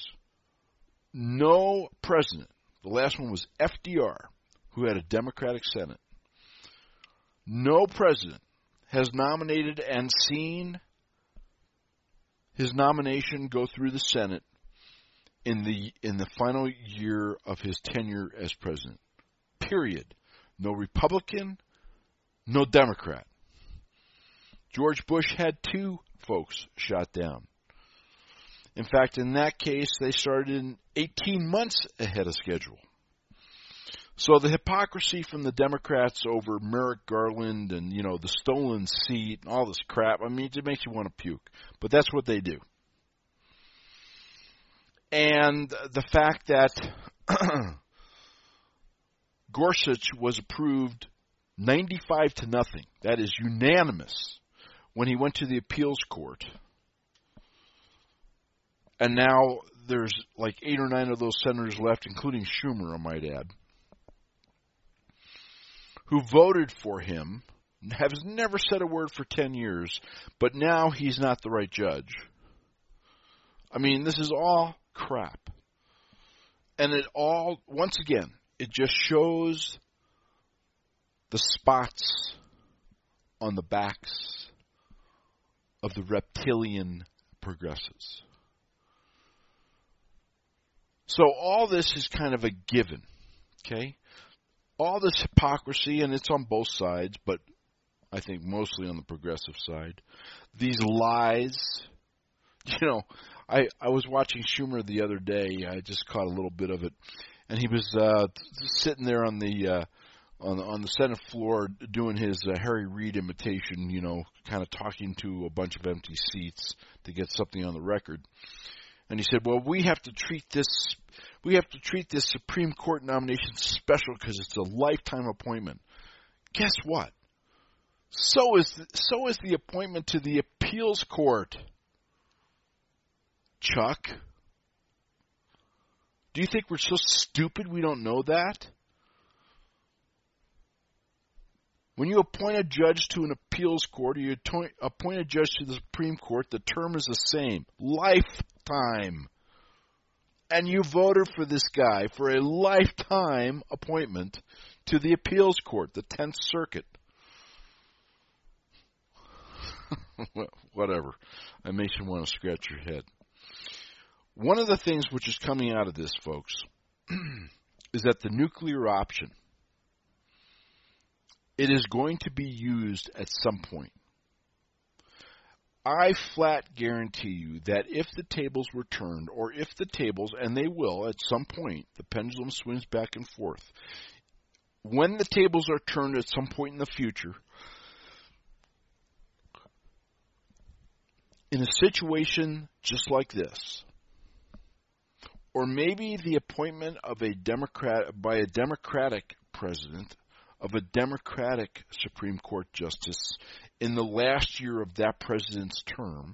no president, the last one was F D R, who had a Democratic Senate, no president has nominated and seen his nomination go through the Senate in the in the final year of his tenure as president. Period. No Republican, no Democrat. George Bush had two folks shot down. In fact, in that case, they started in eighteen months ahead of schedule. So the hypocrisy from the Democrats over Merrick Garland and, you know, the stolen seat and all this crap, I mean, it makes you want to puke. But that's what they do. And the fact that Gorsuch was approved ninety-five to nothing, that is unanimous, when he went to the appeals court. And now there's like eight or nine of those senators left, including Schumer, I might add, who voted for him, has never said a word for ten years, but now he's not the right judge. I mean, this is all crap. And it all, once again, it just shows the spots on the backs of the reptilian progressives. So all this is kind of a given, okay? All this hypocrisy, and it's on both sides, but I think mostly on the progressive side. These lies, you know, I, I was watching Schumer the other day. I just caught a little bit of it, and he was uh, sitting there on the uh, on the, on the Senate floor doing his uh, Harry Reid imitation, you know, kind of talking to a bunch of empty seats to get something on the record. And he said, "Well, we have to treat this we have to treat this Supreme Court nomination special because it's a lifetime appointment." Guess what? So is the, so is the appointment to the appeals court. Chuck, do you think we're so stupid we don't know that? When you appoint a judge to an appeals court or you appoint a judge to the Supreme Court, the term is the same. Lifetime. And you voted for this guy for a lifetime appointment to the appeals court, the tenth Circuit. Whatever. That makes you want to scratch your head. One of the things which is coming out of this, folks, is that the nuclear option, it is going to be used at some point. I flat guarantee you that if the tables were turned, or if the tables, and they will at some point, the pendulum swings back and forth. When the tables are turned at some point in the future, in a situation just like this, or maybe the appointment of a Democrat by a Democratic president of a Democratic Supreme Court justice in the last year of that president's term,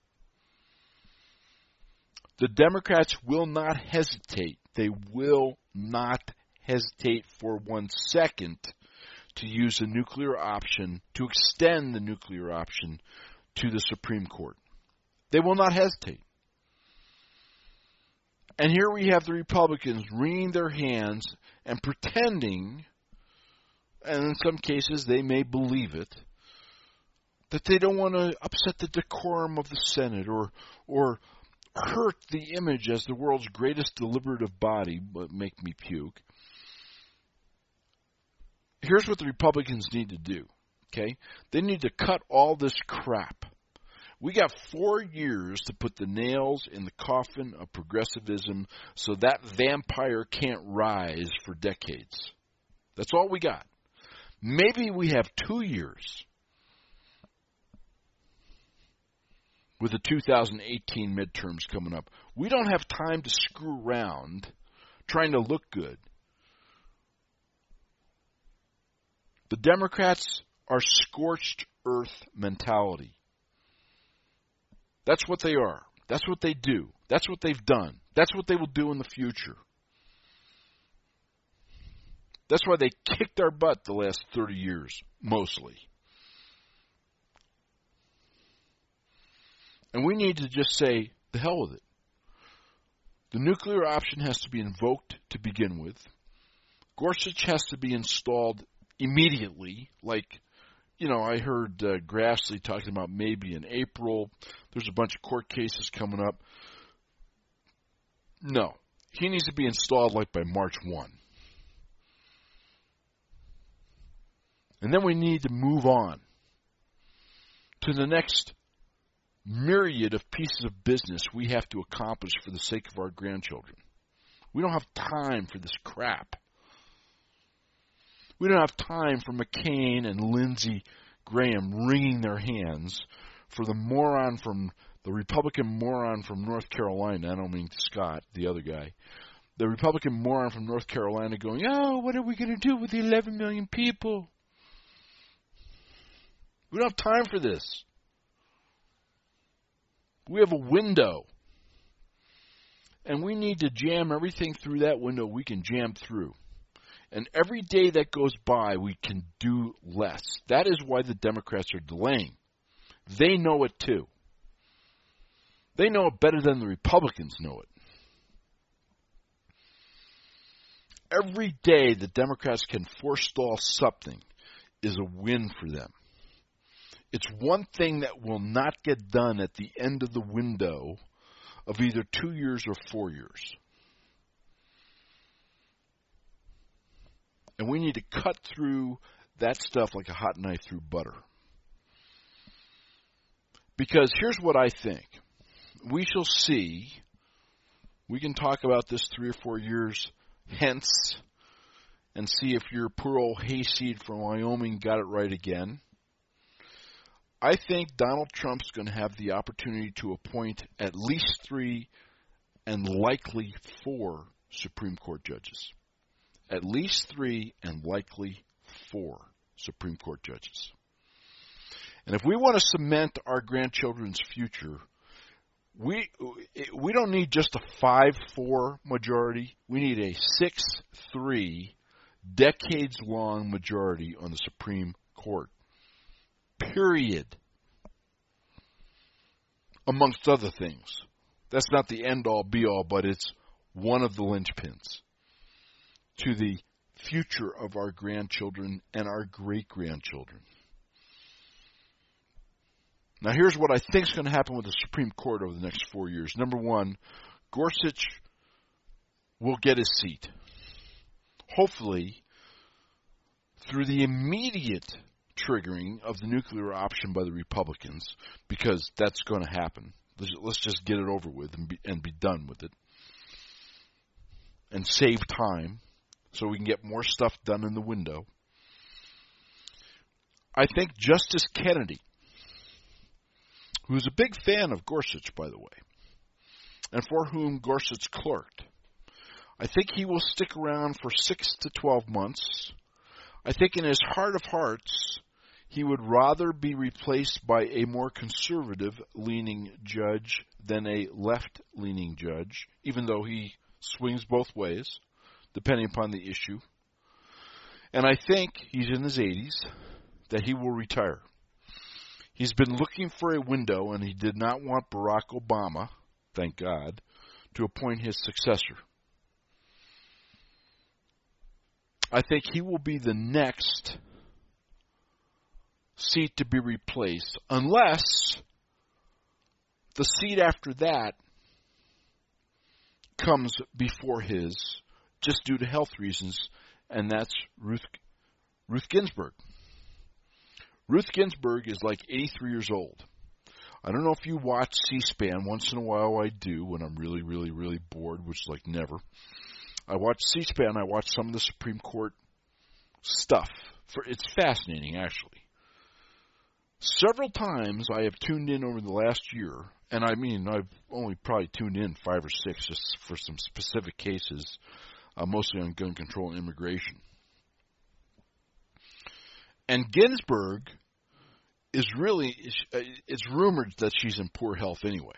the Democrats will not hesitate. They will not hesitate for one second to use the nuclear option, to extend the nuclear option to the Supreme Court. They will not hesitate. And here we have the Republicans wringing their hands and pretending, and in some cases they may believe it, that they don't want to upset the decorum of the Senate or or hurt the image as the world's greatest deliberative body, but make me puke. Here's what the Republicans need to do, okay? They need to cut all this crap. We got four years to put the nails in the coffin of progressivism so that vampire can't rise for decades. That's all we got. Maybe we have two years with the two thousand eighteen midterms coming up. We don't have time to screw around trying to look good. The Democrats are scorched earth mentality. That's what they are. That's what they do. That's what they've done. That's what they will do in the future. That's why they kicked our butt the last thirty years, mostly. And we need to just say, the hell with it. The nuclear option has to be invoked to begin with. Gorsuch has to be installed immediately, like, you know, I heard uh, Grassley talking about maybe in April. There's a bunch of court cases coming up. No. He needs to be installed like by March first. And then we need to move on to the next myriad of pieces of business we have to accomplish for the sake of our grandchildren. We don't have time for this crap. We don't have time for McCain and Lindsey Graham wringing their hands for the moron from, the Republican moron from North Carolina. I don't mean Scott, the other guy. The Republican moron from North Carolina going, oh, what are we going to do with the eleven million people? We don't have time for this. We have a window. And we need to jam everything through that window we can jam through. And every day that goes by, we can do less. That is why the Democrats are delaying. They know it too. They know it better than the Republicans know it. every day the Democrats can forestall something is a win for them. It's one thing that will not get done at the end of the window of either two years or four years. And we need to cut through that stuff like a hot knife through butter. Because here's what I think. We shall see. We can talk about this three or four years hence and see if your poor old hayseed from Wyoming got it right again. I think Donald Trump's going to have the opportunity to appoint at least three and likely four Supreme Court judges. At least three and likely four Supreme Court judges. And if we want to cement our grandchildren's future, we we don't need just a five four majority. We need a six three, decades-long majority on the Supreme Court. Period. Amongst other things. That's not the end-all, be-all, but it's one of the linchpins to the future of our grandchildren and our great-grandchildren. Now, here's what I think is going to happen with the Supreme Court over the next four years. Number one, Gorsuch will get his seat. Hopefully, through the immediate triggering of the nuclear option by the Republicans, because that's going to happen. Let's just get it over with and be, and be done with it. And save time so we can get more stuff done in the window. I think Justice Kennedy, who's a big fan of Gorsuch, by the way, and for whom Gorsuch clerked, I think he will stick around for six to twelve months. I think in his heart of hearts, he would rather be replaced by a more conservative-leaning judge than a left-leaning judge, even though he swings both ways, depending upon the issue. And I think he's in his eighties, that he will retire. He's been looking for a window, and he did not want Barack Obama, thank God, to appoint his successor. I think he will be the next seat to be replaced, unless the seat after that comes before his, just due to health reasons, and that's Ruth Ruth Ginsburg. Ruth Ginsburg is like eighty-three years old. I don't know if you watch C-SPAN. Once in a while I do when I'm really, really, really bored, which is like never. I watch C-SPAN. I watch some of the Supreme Court stuff. For It's fascinating, actually. Several times I have tuned in over the last year, and I mean I've only probably tuned in five or six just for some specific cases, uh, mostly on gun control and immigration. And Ginsburg is really, it's rumored that she's in poor health anyway.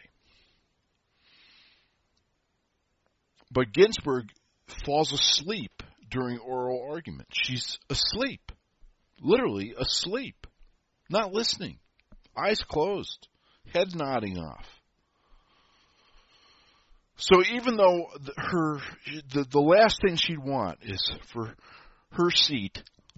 But Ginsburg falls asleep during oral argument. She's asleep, literally asleep, not listening, eyes closed, head nodding off. So even though her, the, the last thing she'd want is for her seat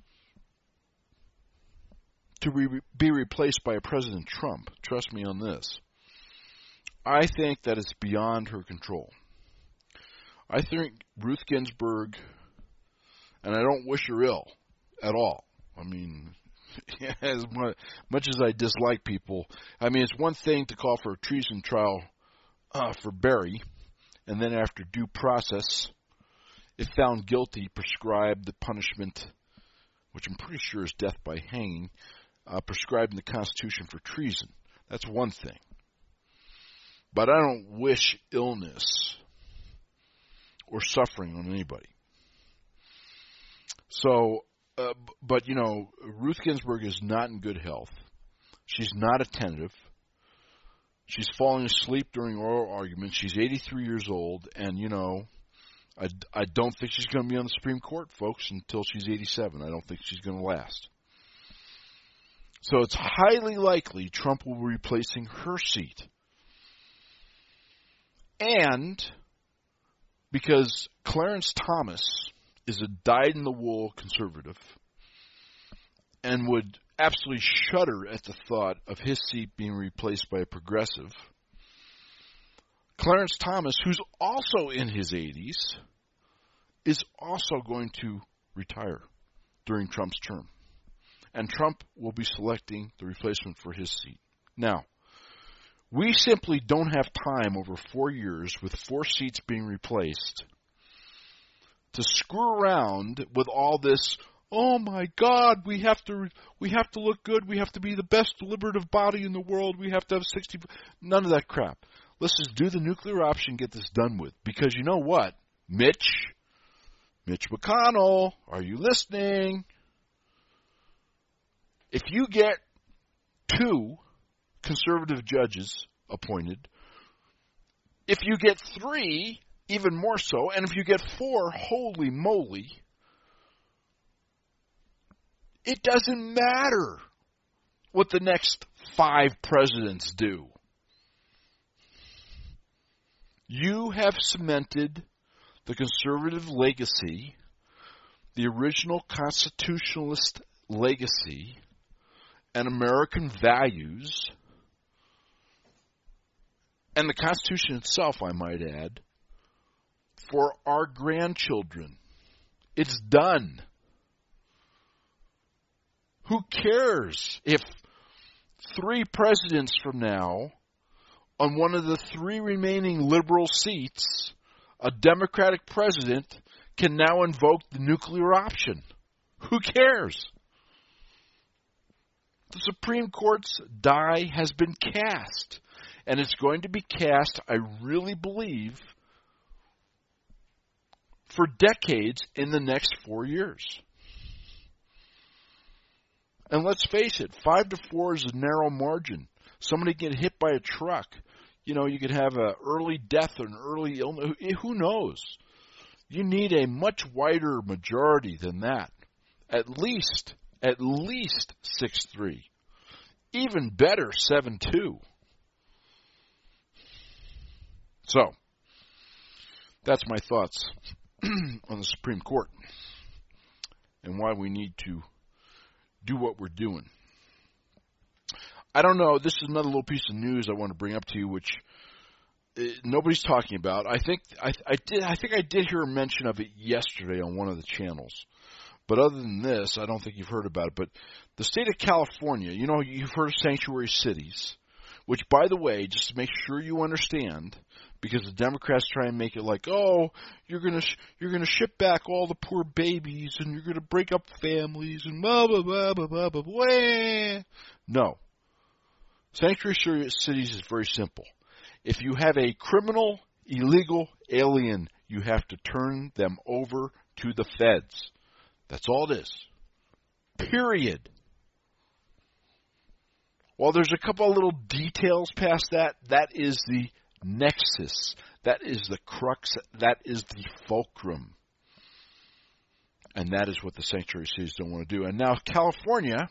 to re- be replaced by President Trump, trust me on this, I think that it's beyond her control. I think Ruth Ginsburg, and I don't wish her ill at all. I mean, as much as I dislike people, I mean, it's one thing to call for a treason trial uh, for Barry, and then after due process, if found guilty, prescribe the punishment, which I'm pretty sure is death by hanging, uh, prescribed in the Constitution for treason. That's one thing. But I don't wish illness or suffering on anybody. So, uh, but you know, Ruth Ginsburg is not in good health. She's not attentive. She's falling asleep during oral arguments. She's eighty-three years old, and you know, I, I don't think she's going to be on the Supreme Court, folks, until she's eighty-seven. I don't think she's going to last. So it's highly likely Trump will be replacing her seat. And because Clarence Thomas is a dyed-in-the-wool conservative and would absolutely shudder at the thought of his seat being replaced by a progressive, Clarence Thomas, who's also in his eighties, is also going to retire during Trump's term. And Trump will be selecting the replacement for his seat. Now, we simply don't have time over four years with four seats being replaced to screw around with all this, oh my God, we have to we have to look good, we have to be the best deliberative body in the world, we have to have sixty, none of that crap. Let's just do the nuclear option, get this done with. Because you know what? Mitch, Mitch McConnell, are you listening? If you get two conservative judges appointed, if you get three, even more so, and if you get four, holy moly, it doesn't matter what the next five presidents do. You have cemented the conservative legacy, the original constitutionalist legacy, and American values, and the Constitution itself, I might add, for our grandchildren. It's done. Who cares if three presidents from now, on one of the three remaining liberal seats, a Democratic president can now invoke the nuclear option? Who cares? The Supreme Court's die has been cast, and it's going to be cast, I really believe, for decades in the next four years. And let's face it, five to four is a narrow margin. Somebody get hit by a truck. You know, you could have an early death or an early illness. Who knows? You need a much wider majority than that. At least, at least six three. Even better, seven two. So, that's my thoughts on the Supreme Court and why we need to do what we're doing. I don't know. This is another little piece of news I want to bring up to you, which uh, nobody's talking about. I think I, I did. I think I did hear a mention of it yesterday on one of the channels. But other than this, I don't think you've heard about it. But the state of California, you know, you've heard of sanctuary cities, which, by the way, just to make sure you understand, because the Democrats try and make it like, oh, you're gonna sh- you're gonna ship back all the poor babies, and you're gonna break up families, and blah blah blah blah blah blah. blah. No. Sanctuary cities is very simple. If you have a criminal, illegal alien, you have to turn them over to the feds. That's all it is. Period. While there's a couple of little details past that, that is the nexus. That is the crux. That is the fulcrum. And that is what the sanctuary cities don't want to do. And now California,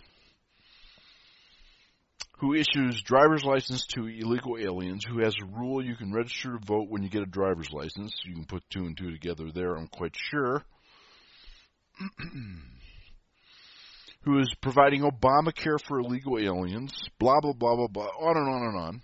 who issues driver's license to illegal aliens, who has a rule you can register to vote when you get a driver's license. You can put two and two together there, I'm quite sure. Who is providing Obamacare for illegal aliens, blah, blah, blah, blah, blah, on and on and on.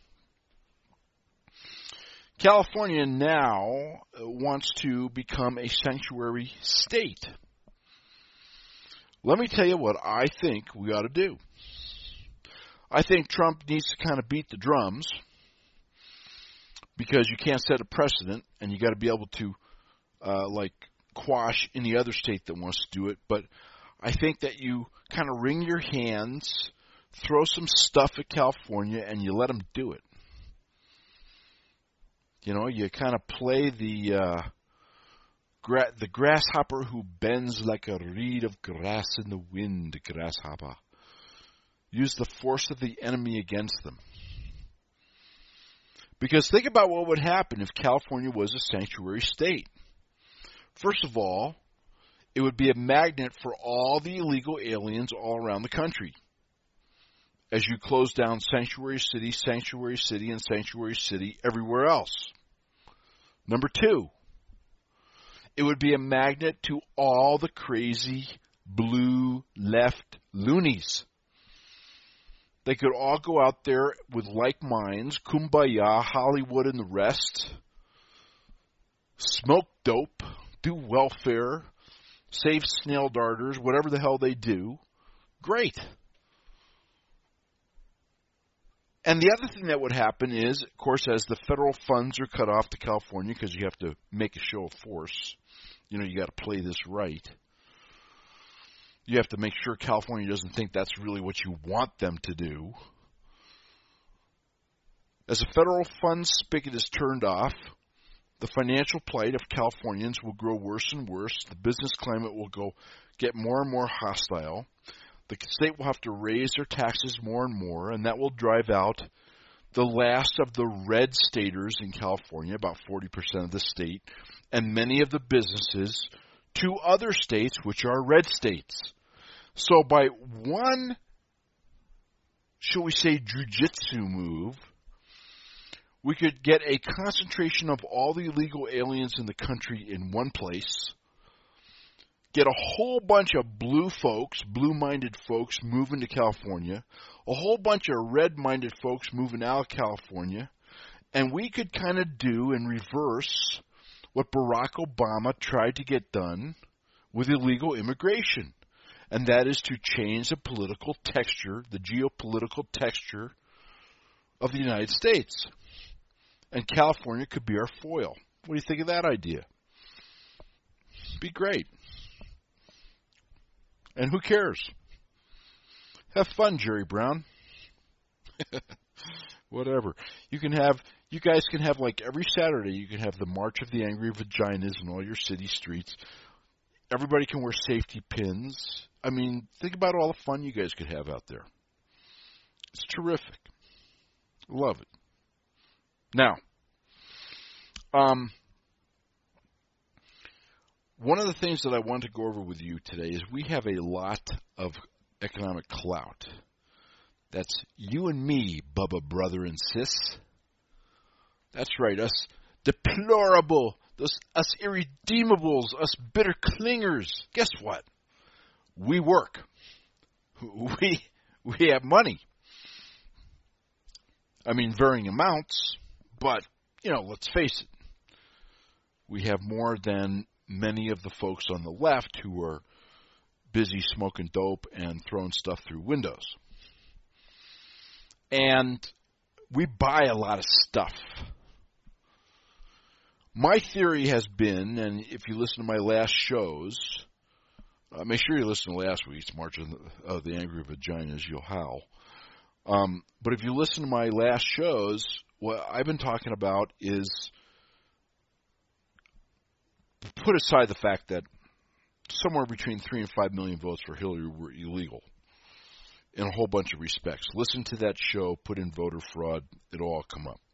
California now wants to become a sanctuary state. Let me tell you what I think we ought to do. I think Trump needs to kind of beat the drums, because you can't set a precedent, and you got to be able to, uh, like, quash any other state that wants to do it. But I think that you kind of wring your hands, throw some stuff at California, and you let them do it. You know, you kind of play the uh, gra- the grasshopper who bends like a reed of grass in the wind, grasshopper. Use the force of the enemy against them. Because think about what would happen if California was a sanctuary state. First of all, it would be a magnet for all the illegal aliens all around the country. As you close down sanctuary city, sanctuary city, and sanctuary city everywhere else. Number two, It would be a magnet to all the crazy blue left loonies. They could all go out there with like minds, kumbaya, Hollywood and the rest, smoke dope, do welfare, save snail darters, whatever the hell they do. Great. And the other thing that would happen is, of course, as the federal funds are cut off to California, because you have to make a show of force, you know, you got to play this right. You have to make sure California doesn't think that's really what you want them to do. As the federal funds spigot is turned off, the financial plight of Californians will grow worse and worse. The business climate will go get more and more hostile. The state will have to raise their taxes more and more, and that will drive out the last of the red staters in California, about forty percent of the state, and many of the businesses to other states which are red states. So by one, shall we say, jujitsu move, we could get a concentration of all the illegal aliens in the country in one place, get a whole bunch of blue folks, blue-minded folks moving to California, a whole bunch of red-minded folks moving out of California, and we could kind of do in reverse what Barack Obama tried to get done with illegal immigration, and that is to change the political texture, the geopolitical texture of the United States. And California could be our foil. What do you think of that idea? Be great. And who cares? Have fun, Jerry Brown. Whatever. You can have, you guys can have, like every Saturday, you can have the March of the Angry Vaginas in all your city streets. Everybody can wear safety pins. I mean, think about all the fun you guys could have out there. It's terrific. Love it. Now, um, one of the things that I want to go over with you today is we have a lot of economic clout. That's you and me, Bubba, brother and sis. That's right, us deplorable, those, us irredeemables, us bitter clingers. Guess what? We work. We, we have money. I mean, varying amounts, but, you know, let's face it. We have more than many of the folks on the left who are busy smoking dope and throwing stuff through windows. And we buy a lot of stuff. My theory has been, and if you listen to my last shows, uh, make sure you listen to last week's March of the, of the Angry Vaginas, you'll howl. Um, but if you listen to my last shows, what I've been talking about is, put aside the fact that somewhere between three and five million votes for Hillary were illegal in a whole bunch of respects. Listen to that show, put in voter fraud, it'll all come up.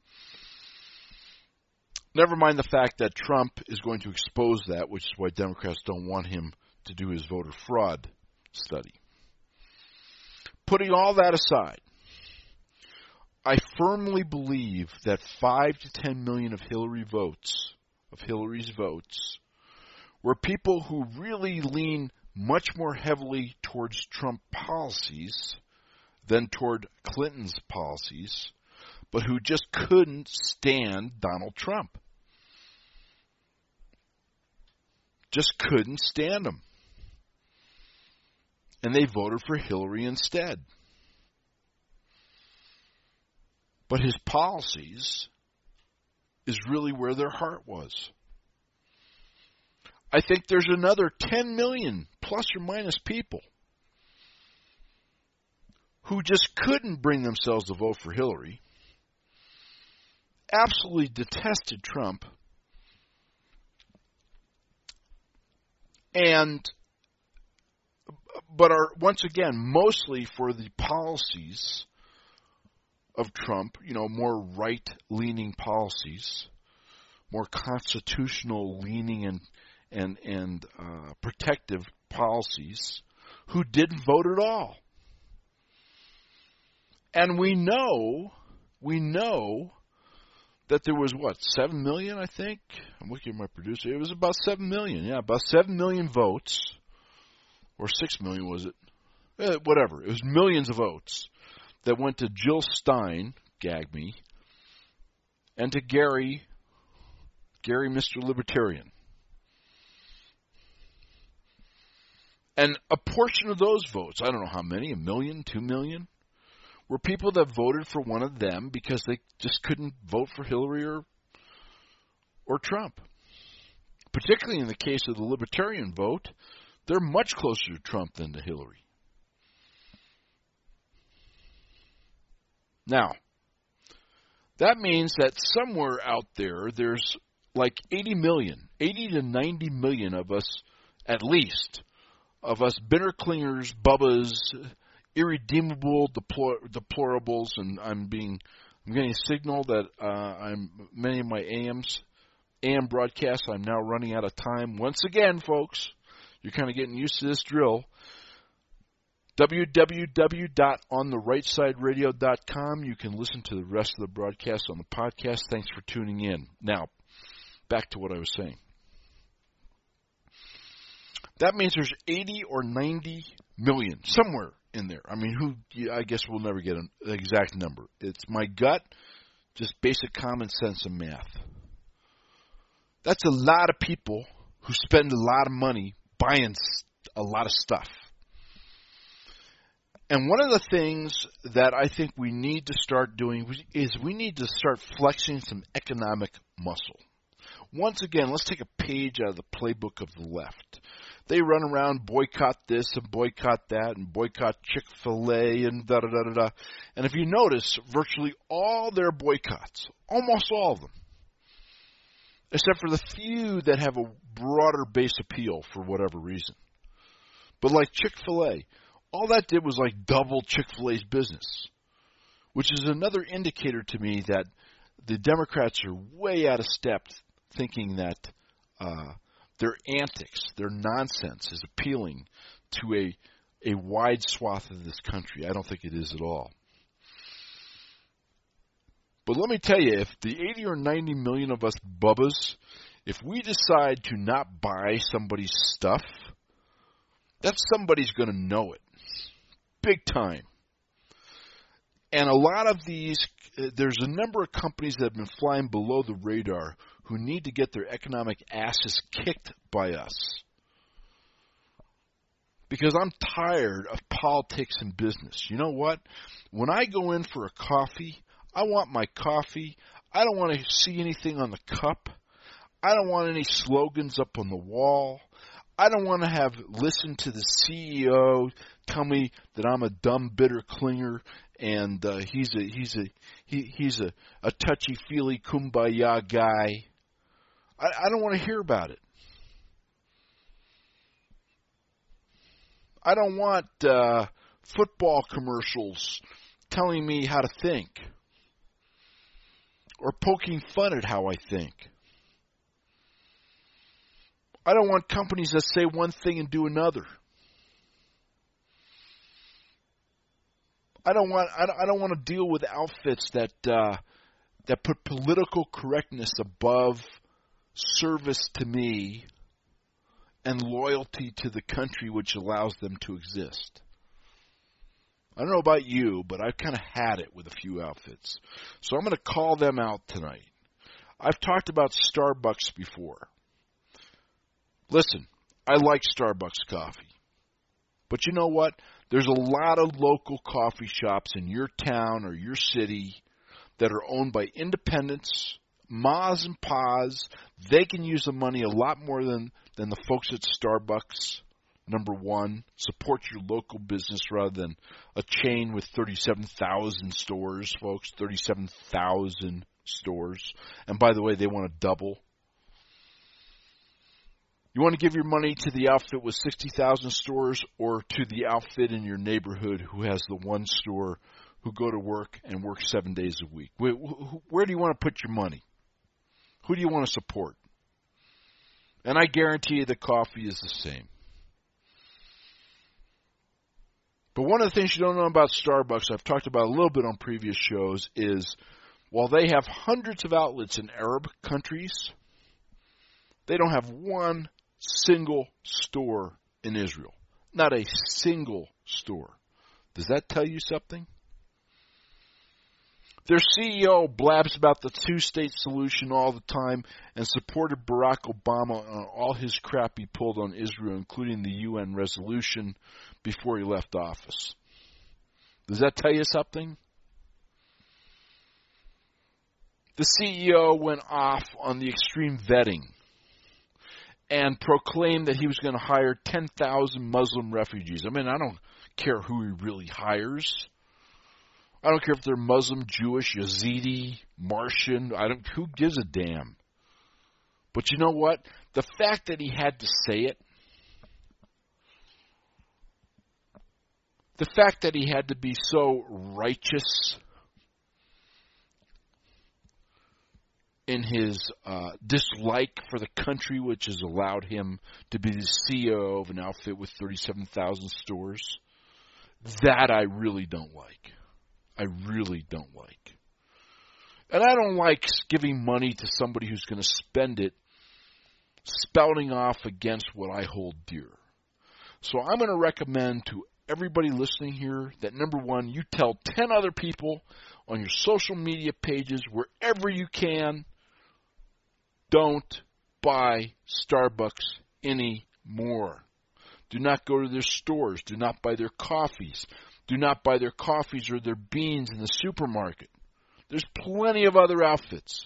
Never mind the fact that Trump is going to expose that, which is why Democrats don't want him to do his voter fraud study. Putting all that aside, I firmly believe that five to ten million of Hillary votes, of Hillary's votes, were people who really lean much more heavily towards Trump policies than toward Clinton's policies, but who just couldn't stand Donald Trump. Just couldn't stand him. And they voted for Hillary instead. But his policies is really where their heart was. I think there's another ten million plus or minus people who just couldn't bring themselves to vote for Hillary, absolutely detested Trump, and but are once again mostly for the policies of Trump, you know, more right-leaning policies, more constitutional-leaning and and and uh, protective policies, who didn't vote at all. And we know, we know that there was, what, seven million, I think? I'm looking at my producer. It was about seven million. Yeah, about seven million votes. Or six million, was it? Eh, whatever. It was millions of votes that went to Jill Stein, gag me, and to Gary, Gary Mister Libertarian. And a portion of those votes, I don't know how many, a million, two million, were people that voted for one of them because they just couldn't vote for Hillary or, or Trump. Particularly in the case of the Libertarian vote, they're much closer to Trump than to Hillary. Now, that means that somewhere out there, there's like eighty million, eighty to ninety million of us, at least, of us bitter clingers, bubbas, irredeemable deplor- deplorables, and I'm being, I'm getting a signal that uh, I'm many of my A Ms, A M broadcasts, I'm now running out of time. Once again, folks, you're kind of getting used to this drill. w w w dot on the right side radio dot com. You can listen to the rest of the broadcast on the podcast. Thanks for tuning in. Now, back to what I was saying. That means there's eighty or ninety million, somewhere in there. I mean, who? I guess we'll never get an exact number. It's my gut, just basic common sense and math. That's a lot of people who spend a lot of money buying a lot of stuff. And one of the things that I think we need to start doing is we need to start flexing some economic muscle. Once again, let's take a page out of the playbook of the left. They run around, boycott this and boycott that and boycott Chick-fil-A and da-da-da-da-da. And if you notice, virtually all their boycotts, almost all of them, except for the few that have a broader base appeal for whatever reason. But like Chick-fil-A, all that did was like double Chick-fil-A's business, which is another indicator to me that the Democrats are way out of step thinking that uh, their antics, their nonsense is appealing to a, a wide swath of this country. I don't think it is at all. But let me tell you, if the eighty or ninety million of us bubbas, if we decide to not buy somebody's stuff, that somebody's going to know it. Big time. And a lot of these, there's a number of companies that have been flying below the radar who need to get their economic asses kicked by us. Because I'm tired of politics and business. You know what? When I go in for a coffee, I want my coffee. I don't want to see anything on the cup. I don't want any slogans up on the wall. I don't want to have listened to the C E O tell me that I'm a dumb, bitter clinger and uh, he's a he's a he, he's a, a touchy-feely kumbaya guy. I, I don't want to hear about it. I don't want uh, football commercials telling me how to think or poking fun at how I think. I don't want companies that say one thing and do another. I don't want I don't, I don't want to deal with outfits that uh, that put political correctness above service to me and loyalty to the country which allows them to exist. I don't know about you, but I've kind of had it with a few outfits. So I'm going to call them out tonight. I've talked about Starbucks before. Listen, I like Starbucks coffee. But you know what? There's a lot of local coffee shops in your town or your city that are owned by independents, mas and pas. They can use the money a lot more than, than the folks at Starbucks. Number one, support your local business rather than a chain with thirty-seven thousand stores, folks. thirty-seven thousand stores. And by the way, they want to double. You want to give your money to the outfit with sixty thousand stores or to the outfit in your neighborhood who has the one store who go to work and work seven days a week? Where, where do you want to put your money? Who do you want to support? And I guarantee you the coffee is the same. But one of the things you don't know about Starbucks, I've talked about a little bit on previous shows, is while they have hundreds of outlets in Arab countries, they don't have one single store in Israel. Not a single store. Does that tell you something? Their C E O blabs about the two-state solution all the time and supported Barack Obama on all his crap he pulled on Israel, including the U N resolution before he left office. Does that tell you something? The C E O went off on the extreme vetting and proclaimed that he was going to hire ten thousand Muslim refugees. I mean, I don't care who he really hires. I don't care if they're Muslim, Jewish, Yazidi, Martian. I don't. Who gives a damn? But you know what? The fact that he had to say it, the fact that he had to be so righteous in his uh, dislike for the country, which has allowed him to be the C E O of an outfit with thirty-seven thousand stores, that I really don't like. I really don't like. And I don't like giving money to somebody who's going to spend it spouting off against what I hold dear. So I'm going to recommend to everybody listening here that, number one, you tell ten other people on your social media pages, wherever you can, don't buy Starbucks anymore. Do not go to their stores. Do not buy their coffees. Do not buy their coffees or their beans in the supermarket. There's plenty of other outfits.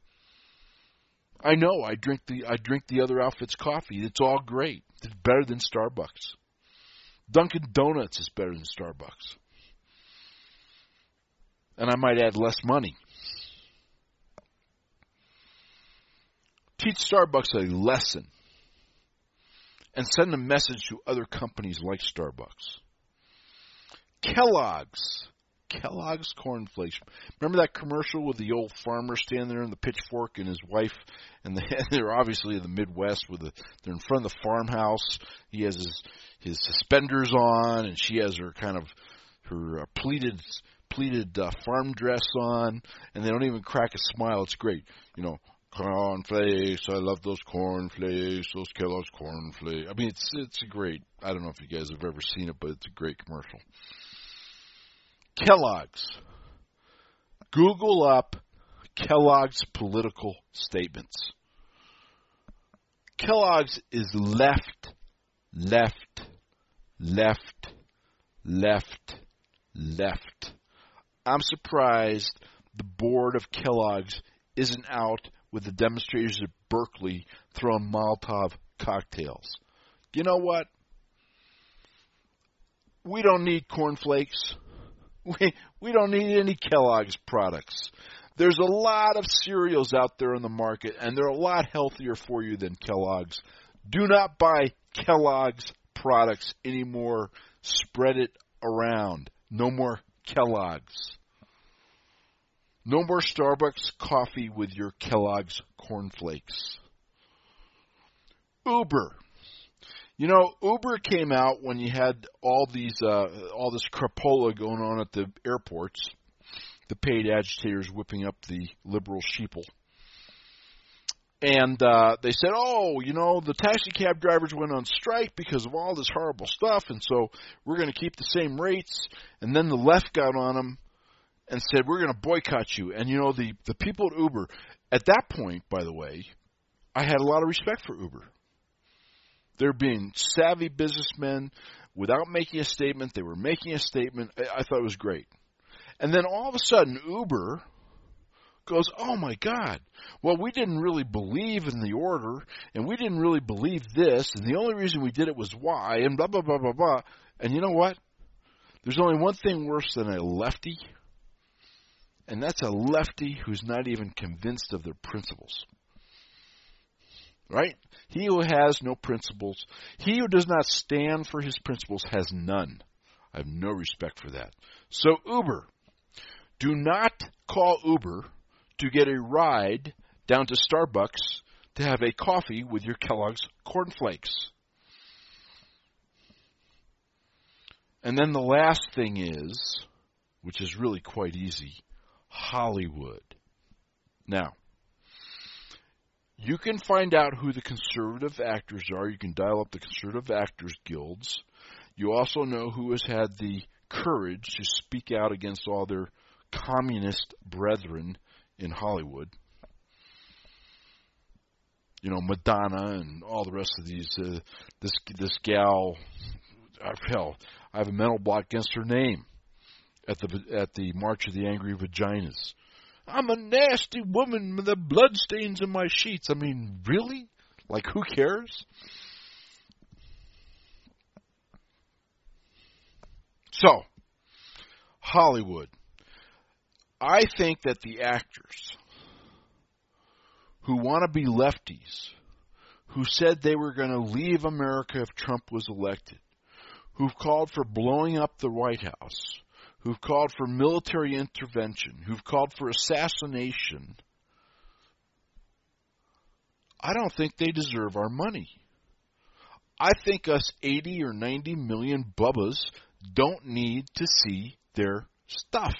I know. I drink the I drink the other outfit's coffee. It's all great. It's better than Starbucks. Dunkin' Donuts is better than Starbucks. And I might add less money. Teach Starbucks a lesson and send a message to other companies like Starbucks. Kellogg's. Kellogg's cornflakes. Remember that commercial with the old farmer standing there in the pitchfork and his wife? And, the, and they're obviously in the Midwest. With the, they're in front of the farmhouse. He has his, his suspenders on, and she has her kind of her uh, pleated pleated uh, farm dress on, and they don't even crack a smile. It's great. You know, cornflakes. I love those cornflakes. Those Kellogg's cornflakes. I mean, it's it's a great. I don't know if you guys have ever seen it, but it's a great commercial. Kellogg's. Google up Kellogg's political statements. Kellogg's is left, left, left, left, left. I'm surprised the board of Kellogg's isn't out with the demonstrators at Berkeley throwing Molotov cocktails. You know what? We don't need cornflakes. We we don't need any Kellogg's products. There's a lot of cereals out there in the market, and they're a lot healthier for you than Kellogg's. Do not buy Kellogg's products anymore. Spread it around. No more Kellogg's. No more Starbucks coffee with your Kellogg's cornflakes. Uber. You know, Uber came out when you had all these, uh, all this crapola going on at the airports, the paid agitators whipping up the liberal sheeple. And uh, they said, oh, you know, the taxi cab drivers went on strike because of all this horrible stuff, and so we're going to keep the same rates. And then the left got on them and said, we're going to boycott you. And, you know, the, the people at Uber, at that point, by the way, I had a lot of respect for Uber. They're being savvy businessmen without making a statement. They were making a statement. I thought it was great. And then all of a sudden, Uber goes, oh, my God. Well, we didn't really believe in the order, and we didn't really believe this, and the only reason we did it was why, and blah, blah, blah, blah, blah. And you know what? There's only one thing worse than a lefty, and that's a lefty who's not even convinced of their principles. Right? He who has no principles, he who does not stand for his principles has none. I have no respect for that. So Uber, do not call Uber to get a ride down to Starbucks to have a coffee with your Kellogg's cornflakes. And then the last thing is, which is really quite easy, Hollywood. Now, you can find out who the conservative actors are. You can dial up the conservative actors guilds. You also know who has had the courage to speak out against all their communist brethren in Hollywood. You know, Madonna and all the rest of these. Uh, this this gal, uh, hell, I have a mental block against her name at the at the March of the Angry Vaginas. I'm a nasty woman with the bloodstains in my sheets. I mean, really? Like, who cares? So, Hollywood. I think that the actors who want to be lefties, who said they were going to leave America if Trump was elected, who've called for blowing up the White House, who've called for military intervention, who've called for assassination, I don't think they deserve our money. I think us eighty or ninety million bubbas don't need to see their stuff.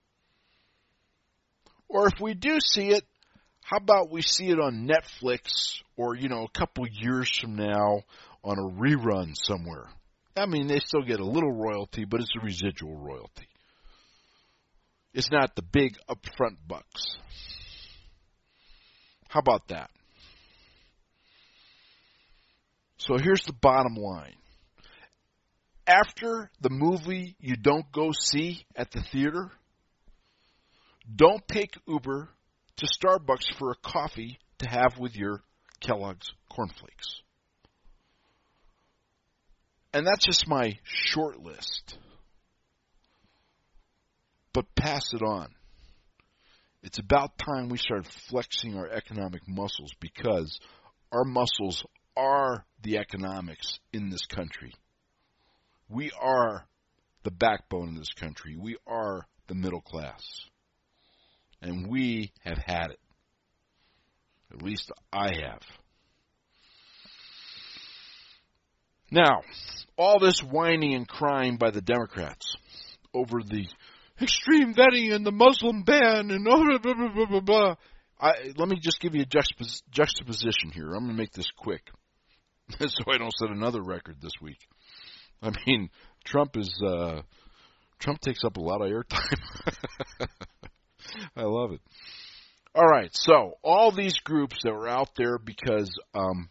Or if we do see it, how about we see it on Netflix or, you know, a couple years from now on a rerun somewhere? I mean, they still get a little royalty, but it's a residual royalty. It's not the big upfront bucks. How about that? So here's the bottom line. After the movie you don't go see at the theater, don't take Uber to Starbucks for a coffee to have with your Kellogg's cornflakes. And that's just my short list. But pass it on. It's about time we start flexing our economic muscles, because our muscles are the economics in this country. We are the backbone in this country. We are the middle class. And we have had it. At least I have. Now, all this whining and crying by the Democrats over the extreme vetting and the Muslim ban and blah, blah, blah, blah, blah, blah. I, let me just give you a juxtapos- juxtaposition here. I'm going to make this quick so I don't set another record this week. I mean, Trump is uh, Trump takes up a lot of airtime. I love it. All right, so all these groups that were out there because um,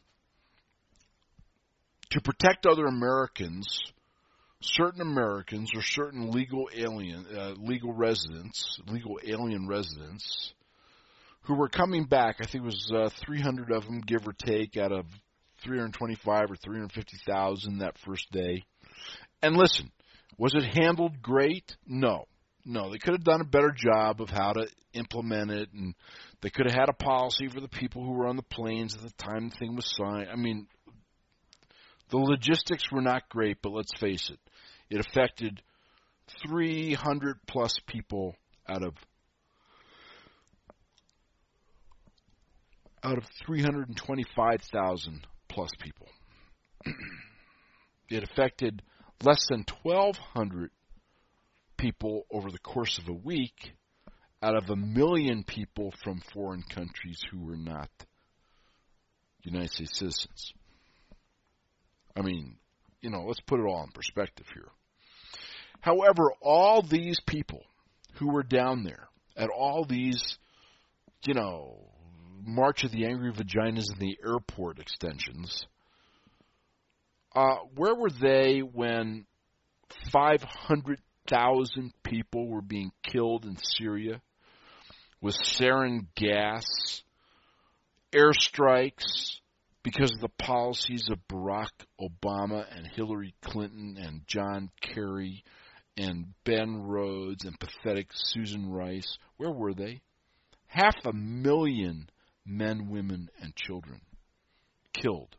to protect other Americans, certain Americans or certain legal alien, uh, legal residents, legal alien residents, who were coming back. I think it was uh, three hundred of them, give or take, out of three hundred twenty-five or three hundred fifty thousand that first day. And listen, was it handled great? No. No, they could have done a better job of how to implement it, and they could have had a policy for the people who were on the planes at the time the thing was signed. I mean, the logistics were not great, but let's face it. It affected three hundred plus people out of out of three hundred twenty-five thousand plus people. It affected less than twelve hundred people over the course of a week out of a million people from foreign countries who were not United States citizens. I mean, you know, let's put it all in perspective here. However, all these people who were down there at all these, you know, March of the Angry Vaginas and the airport extensions, uh, where were they when five hundred thousand people were being killed in Syria with sarin gas, airstrikes because of the policies of Barack Obama and Hillary Clinton and John Kerry and Ben Rhodes and pathetic Susan Rice? Where were they? Half a million men, women, and children killed.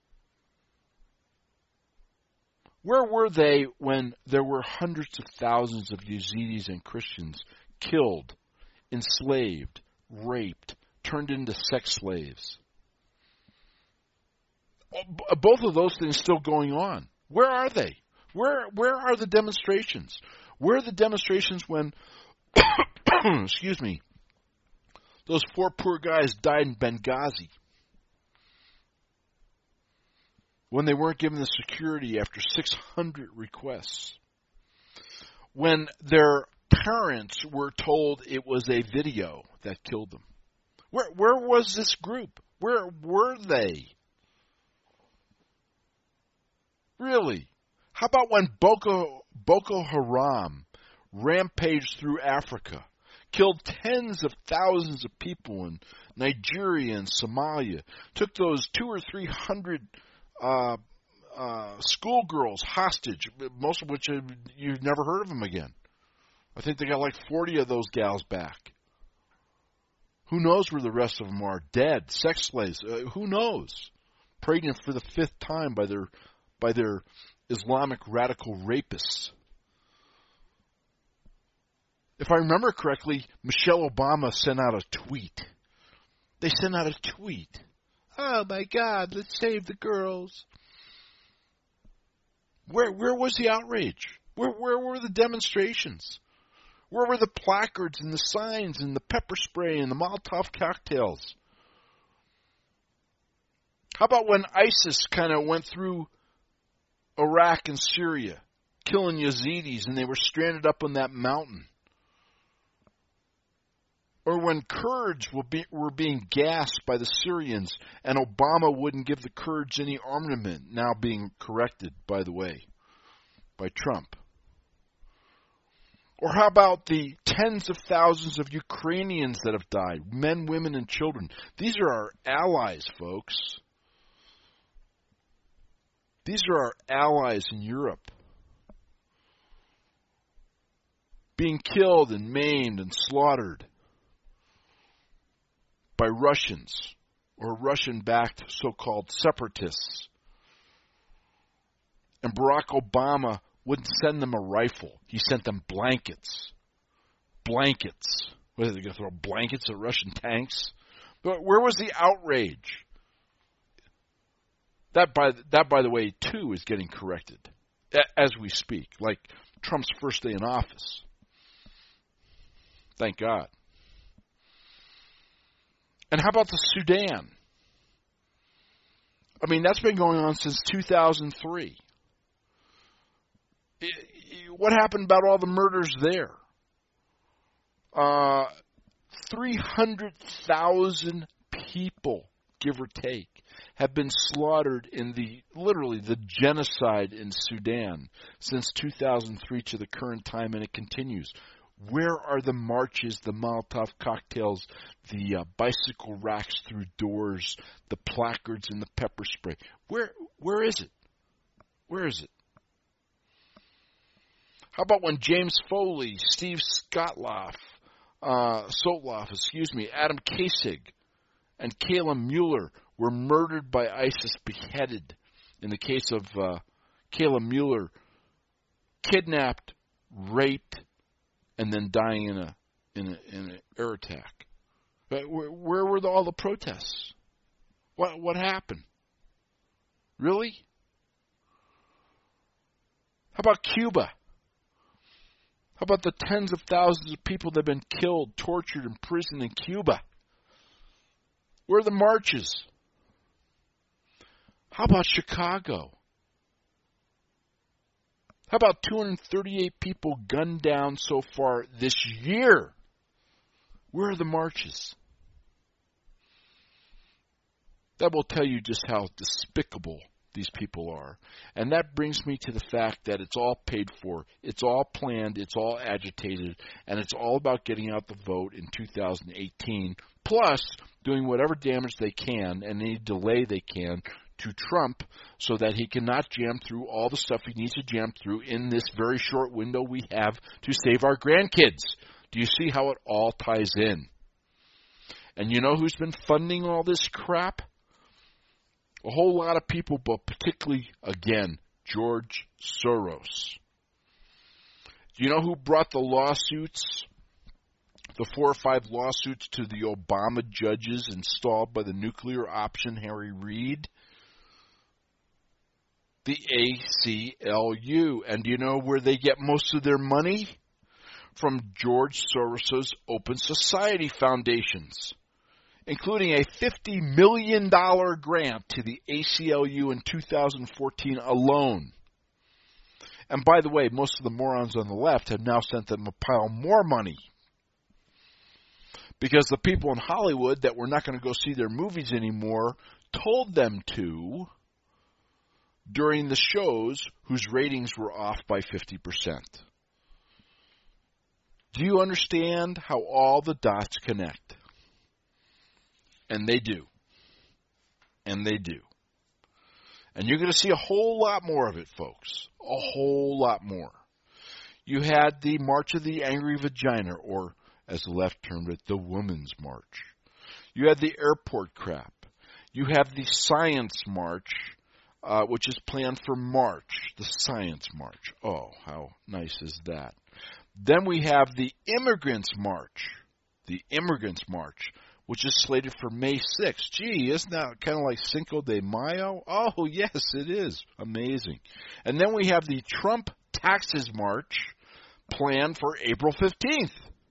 Where were they when there were hundreds of thousands of Yazidis and Christians killed, enslaved, raped, turned into sex slaves? Both of those things still going on. Where are they? Where where are the demonstrations? Where are the demonstrations when excuse me, those four poor guys died in Benghazi when they weren't given the security after six hundred requests. When their parents were told it was a video that killed them. Where where was this group? Where were they? Really? How about when Boko, Boko Haram rampaged through Africa, killed tens of thousands of people in Nigeria and Somalia, took those two or three hundred uh, uh, schoolgirls hostage, most of which you've never heard of them again. I think they got like forty of those gals back. Who knows where the rest of them are? Dead, sex slaves. Uh, who knows? Pregnant for the fifth time by their by their Islamic radical rapists. If I remember correctly, Michelle Obama sent out a tweet. They sent out a tweet. Oh my God, let's save the girls. Where where was the outrage? Where where were the demonstrations? Where were the placards and the signs and the pepper spray and the Molotov cocktails? How about when ISIS kind of went through Iraq and Syria, killing Yazidis, and they were stranded up on that mountain? Or when Kurds were, be, were being gassed by the Syrians, and Obama wouldn't give the Kurds any armament, now being corrected, by the way, by Trump. Or how about the tens of thousands of Ukrainians that have died, men, women, and children? These are our allies, folks. These are our allies in Europe. Being killed and maimed and slaughtered by Russians or Russian-backed so-called separatists. And Barack Obama wouldn't send them a rifle. He sent them blankets. Blankets. What, are they going to throw blankets at Russian tanks? But where was the outrage? That, by that, by the way, too, is getting corrected as we speak, like Trump's first day in office. Thank God. And how about the Sudan? I mean, that's been going on since two thousand three. What happened about all the murders there? Uh, three hundred thousand people, give or take, have been slaughtered in the, literally, the genocide in Sudan since two thousand three to the current time, and it continues. Where are the marches, the Molotov cocktails, the uh, bicycle racks through doors, the placards and the pepper spray? Where, where is it? Where is it? How about when James Foley, Steve Skotloff, uh, Sotloff, excuse me, Adam Kasich, and Kayla Mueller were murdered by ISIS, beheaded? In the case of uh, Kayla Mueller, kidnapped, raped, and then dying in a in a in an air attack. But where, where were the, all the protests? What what happened? Really? How about Cuba? How about the tens of thousands of people that have been killed, tortured, imprisoned in Cuba? Where are the marches? How about Chicago? How about two hundred thirty-eight people gunned down so far this year? Where are the marches? That will tell you just how despicable these people are. And that brings me to the fact that it's all paid for, it's all planned, it's all agitated, and it's all about getting out the vote in two thousand eighteen, plus doing whatever damage they can and any delay they can to Trump so that he cannot jam through all the stuff he needs to jam through in this very short window we have to save our grandkids. Do you see how it all ties in? And you know who's been funding all this crap? A whole lot of people, but particularly, again, George Soros. Do you know who brought the lawsuits, the four or five lawsuits to the Obama judges installed by the nuclear option Harry Reid? The A C L U. And do you know where they get most of their money? from George Soros' Open Society Foundations, including a fifty million dollars grant to the A C L U in two thousand fourteen alone. And by the way, most of the morons on the left have now sent them a pile more money, because the people in Hollywood that were not going to go see their movies anymore told them to during the shows whose ratings were off by fifty percent. Do you understand how all the dots connect? And they do. And they do. And you're going to see a whole lot more of it, folks. A whole lot more. You had the March of the Angry Vagina, or as the left termed it, the Women's March. You had the airport crap. You have the Science March, uh, which is planned for March, the Science March. Oh, how nice is that? Then we have the Immigrants March, the Immigrants March, which is slated for May sixth. Gee, isn't that kind of like Cinco de Mayo? Oh, yes, it is. Amazing. And then we have the Trump Taxes March planned for April fifteenth.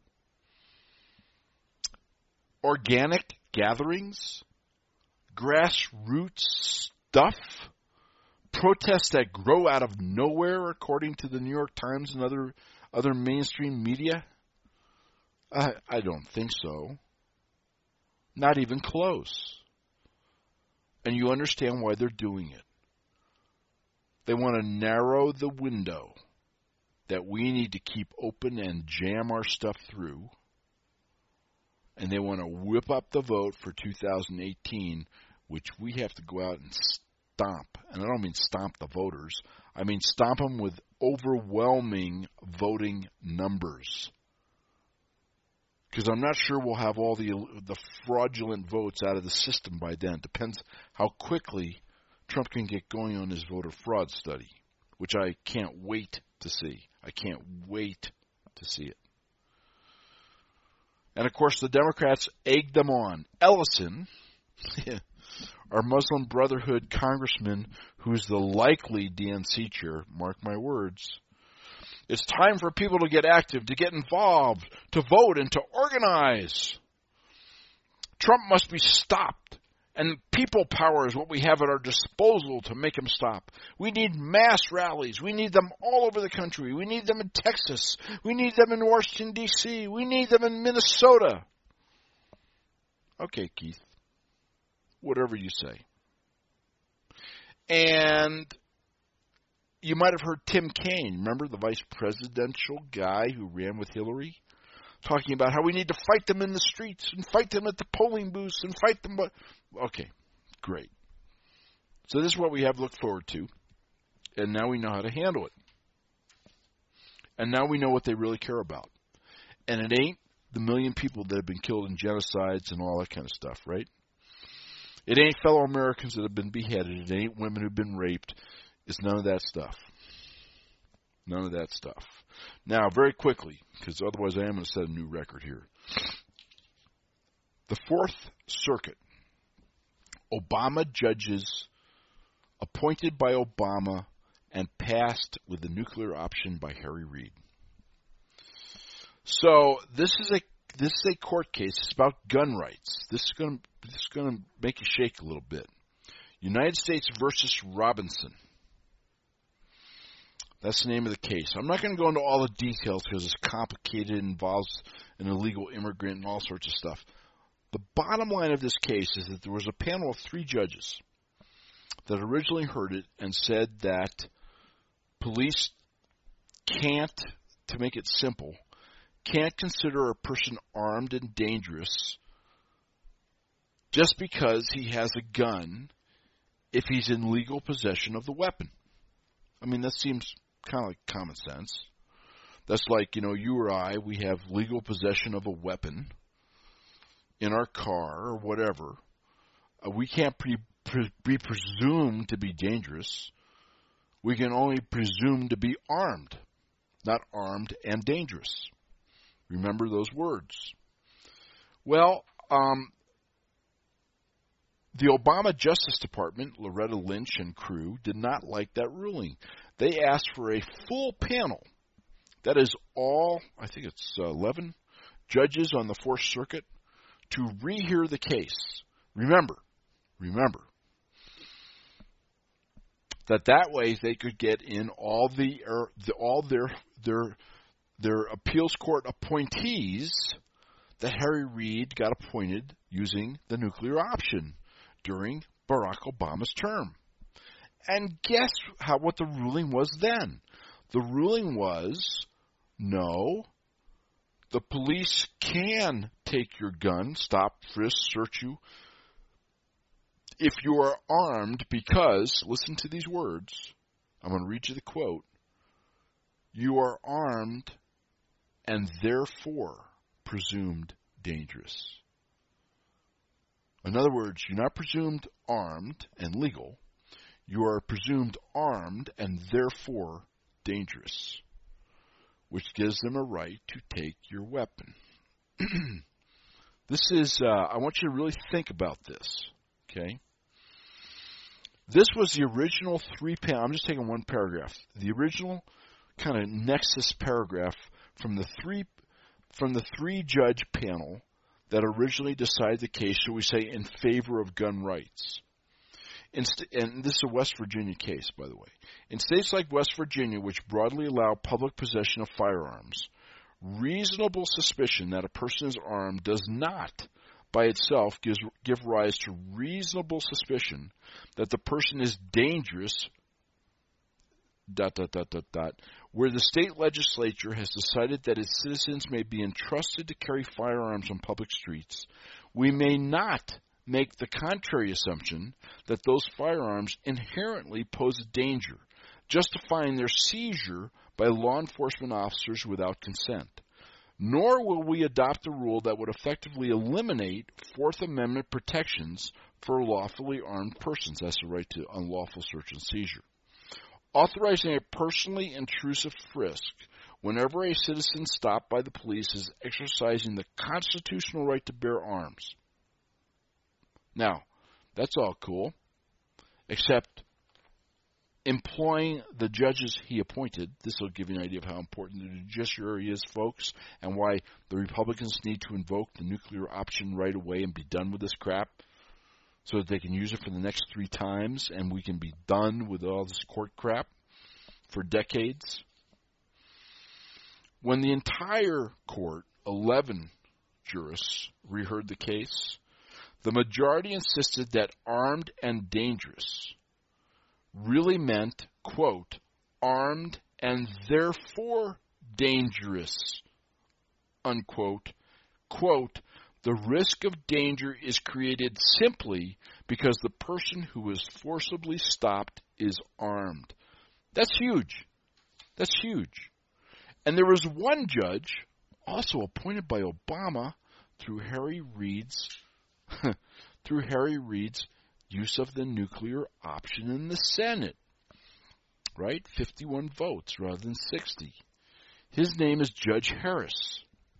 Organic gatherings, grassroots stuff, protests that grow out of nowhere, according to the New York Times and other other mainstream media? I, I don't think so. Not even close. And you understand why they're doing it. They want to narrow the window that we need to keep open and jam our stuff through. And they want to whip up the vote for two thousand eighteen, which we have to go out and stomp. And I don't mean stomp the voters. I mean stomp them with overwhelming voting numbers. Because I'm not sure we'll have all the the fraudulent votes out of the system by then. It depends how quickly Trump can get going on his voter fraud study, which I can't wait to see. I can't wait to see it. And, of course, the Democrats egged them on. Ellison, our Muslim Brotherhood congressman, who's the likely D N C chair, mark my words, it's time for people to get active, to get involved, to vote, and to organize. Trump must be stopped, and people power is what we have at our disposal to make him stop. We need mass rallies. We need them all over the country. We need them in Texas. We need them in Washington, D C We need them in Minnesota. Okay, Keith. Whatever you say. And you might have heard Tim Kaine, remember the vice presidential guy who ran with Hillary, talking about how we need to fight them in the streets and fight them at the polling booths and fight them. Okay, great. So this is what we have to look forward to, and now we know how to handle it. And now we know what they really care about. And it ain't the million people that have been killed in genocides and all that kind of stuff, right? It ain't fellow Americans that have been beheaded. It ain't women who've been raped. It's none of that stuff. None of that stuff. Now, very quickly, because otherwise I am going to set a new record here. The Fourth Circuit. Obama judges appointed by Obama and passed with the nuclear option by Harry Reid. So this is a this is a court case. It's about gun rights. This is going to this is going to make you shake a little bit. United States versus Robinson. That's the name of the case. I'm not going to go into all the details because it's complicated, involves an illegal immigrant and all sorts of stuff. The bottom line of this case is that there was a panel of three judges that originally heard it and said that police can't, to make it simple, can't consider a person armed and dangerous just because he has a gun if he's in legal possession of the weapon. I mean, that seems kind of like common sense. That's like, you know, you or I, we have legal possession of a weapon in our car or whatever. Uh, we can't pre- pre- be presumed to be dangerous. We can only presume to be armed, not armed and dangerous. Remember those words. Well, um, the Obama Justice Department, Loretta Lynch and crew, did not like that ruling. They asked for a full panel That is all, I think it's uh, eleven judges on the Fourth Circuit to rehear the case. Remember, remember, that that way they could get in all the, er, the all their their their appeals court appointees that Harry Reid got appointed using the nuclear option during Barack Obama's term. And guess how what the ruling was then? The ruling was, no, the police can take your gun, stop, frisk, search you, if you are armed because, listen to these words, I'm going to read you the quote, you are armed and therefore presumed dangerous. In other words, you're not presumed armed and legal. You are presumed armed and therefore dangerous, which gives them a right to take your weapon. This is, uh, I want you to really think about this, okay? This was the original three, pa- I'm just taking one paragraph, the original kind of nexus paragraph from the three from the three-judge panel that originally decided the case, shall we say, in favor of gun rights. In st- and this is a West Virginia case, by the way. In states like West Virginia, which broadly allow public possession of firearms, reasonable suspicion that a person is armed does not, by itself, gives, give rise to reasonable suspicion that the person is dangerous, dot, dot, dot, dot, dot, where the state legislature has decided that its citizens may be entrusted to carry firearms on public streets, we may not make the contrary assumption that those firearms inherently pose a danger, justifying their seizure by law enforcement officers without consent. Nor will we adopt a rule that would effectively eliminate Fourth Amendment protections for lawfully armed persons. That's the right to unlawful search and seizure. Authorizing a personally intrusive frisk whenever a citizen stopped by the police is exercising the constitutional right to bear arms. Now, that's all cool, except employing the judges he appointed. This will give you an idea of how important the judiciary is, folks, and why the Republicans need to invoke the nuclear option right away and be done with this crap so that they can use it for the next three times and we can be done with all this court crap for decades. When the entire court, eleven jurists, reheard the case, the majority insisted that armed and dangerous really meant, quote, armed and therefore dangerous, unquote. Quote, the risk of danger is created simply because the person who is forcibly stopped is armed. That's huge. That's huge. And there was one judge, also appointed by Obama through Harry Reid's through Harry Reid's use of the nuclear option in the Senate, right? fifty-one votes rather than sixty. His name is Judge Harris.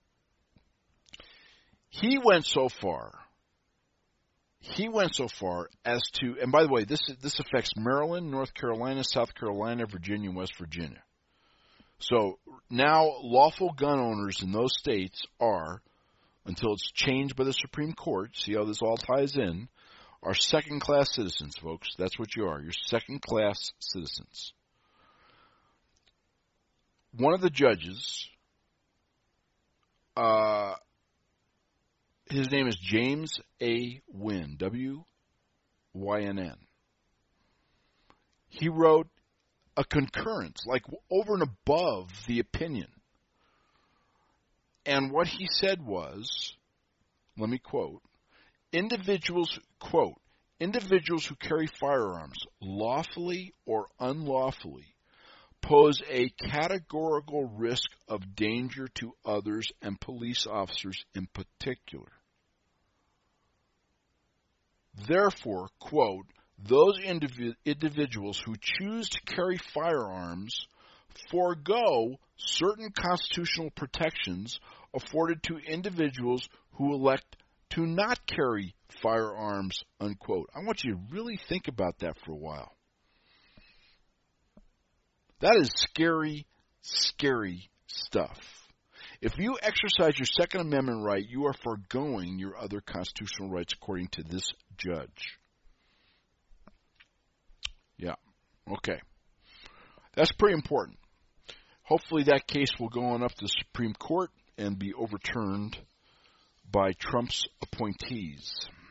He went so far, he went so far as to, and by the way, this this affects Maryland, North Carolina, South Carolina, Virginia, and West Virginia. So now lawful gun owners in those states are, until it's changed by the Supreme Court, see how this all ties in, are second-class citizens, folks. That's what you are. You're second-class citizens. One of the judges, uh, his name is James A. Wynn, W Y N N. He wrote a concurrence, like over and above the opinion. And what he said was, let me quote, individuals, quote, individuals who carry firearms lawfully or unlawfully pose a categorical risk of danger to others and police officers in particular. Therefore, quote, those indiv- individuals who choose to carry firearms forego certain constitutional protections afforded to individuals who elect to not carry firearms, unquote. I want you to really think about that for a while. That is scary, scary stuff. If you exercise your Second Amendment right, you are foregoing your other constitutional rights according to this judge. Yeah, okay. That's pretty important. Hopefully that case will go on up to the Supreme Court and be overturned by Trump's appointees.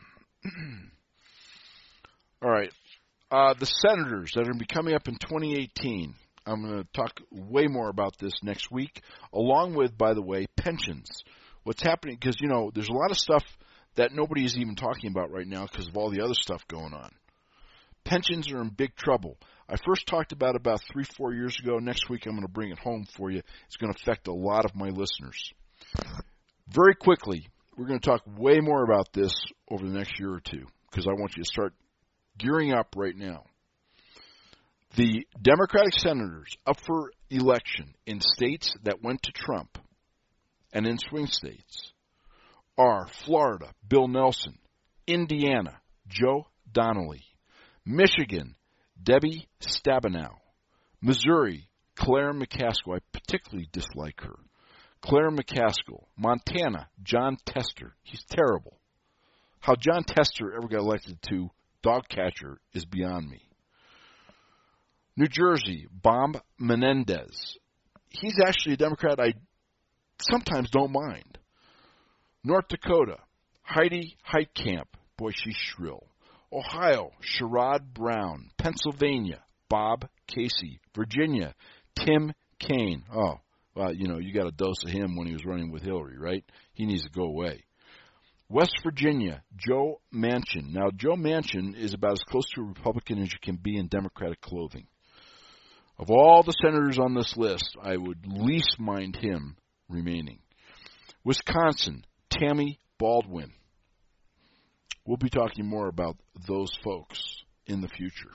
All right. Uh, the senators that are going to be coming up in twenty eighteen. I'm going to talk way more about this next week, along with, by the way, pensions. What's happening, because, you know, there's a lot of stuff that nobody is even talking about right now because of all the other stuff going on. Pensions are in big trouble. I first talked about it about three, four years ago. Next week I'm going to bring it home for you. It's going to affect a lot of my listeners. Very quickly, we're going to talk way more about this over the next year or two because I want you to start gearing up right now. The Democratic senators up for election in states that went to Trump and in swing states are Florida, Bill Nelson, Indiana, Joe Donnelly, Michigan, Debbie Stabenow, Missouri, Claire McCaskill. I particularly dislike her. Claire McCaskill. Montana, John Tester. He's terrible. How John Tester ever got elected to dog catcher is beyond me. New Jersey, Bob Menendez. He's actually a Democrat I sometimes don't mind. North Dakota, Heidi Heitkamp. Boy, she's shrill. Ohio, Sherrod Brown. Pennsylvania, Bob Casey. Virginia, Tim Kaine. Oh, well, you know, you got a dose of him when he was running with Hillary, right? He needs to go away. West Virginia, Joe Manchin. Now, Joe Manchin is about as close to a Republican as you can be in Democratic clothing. Of all the senators on this list, I would least mind him remaining. Wisconsin, Tammy Baldwin. We'll be talking more about those folks in the future.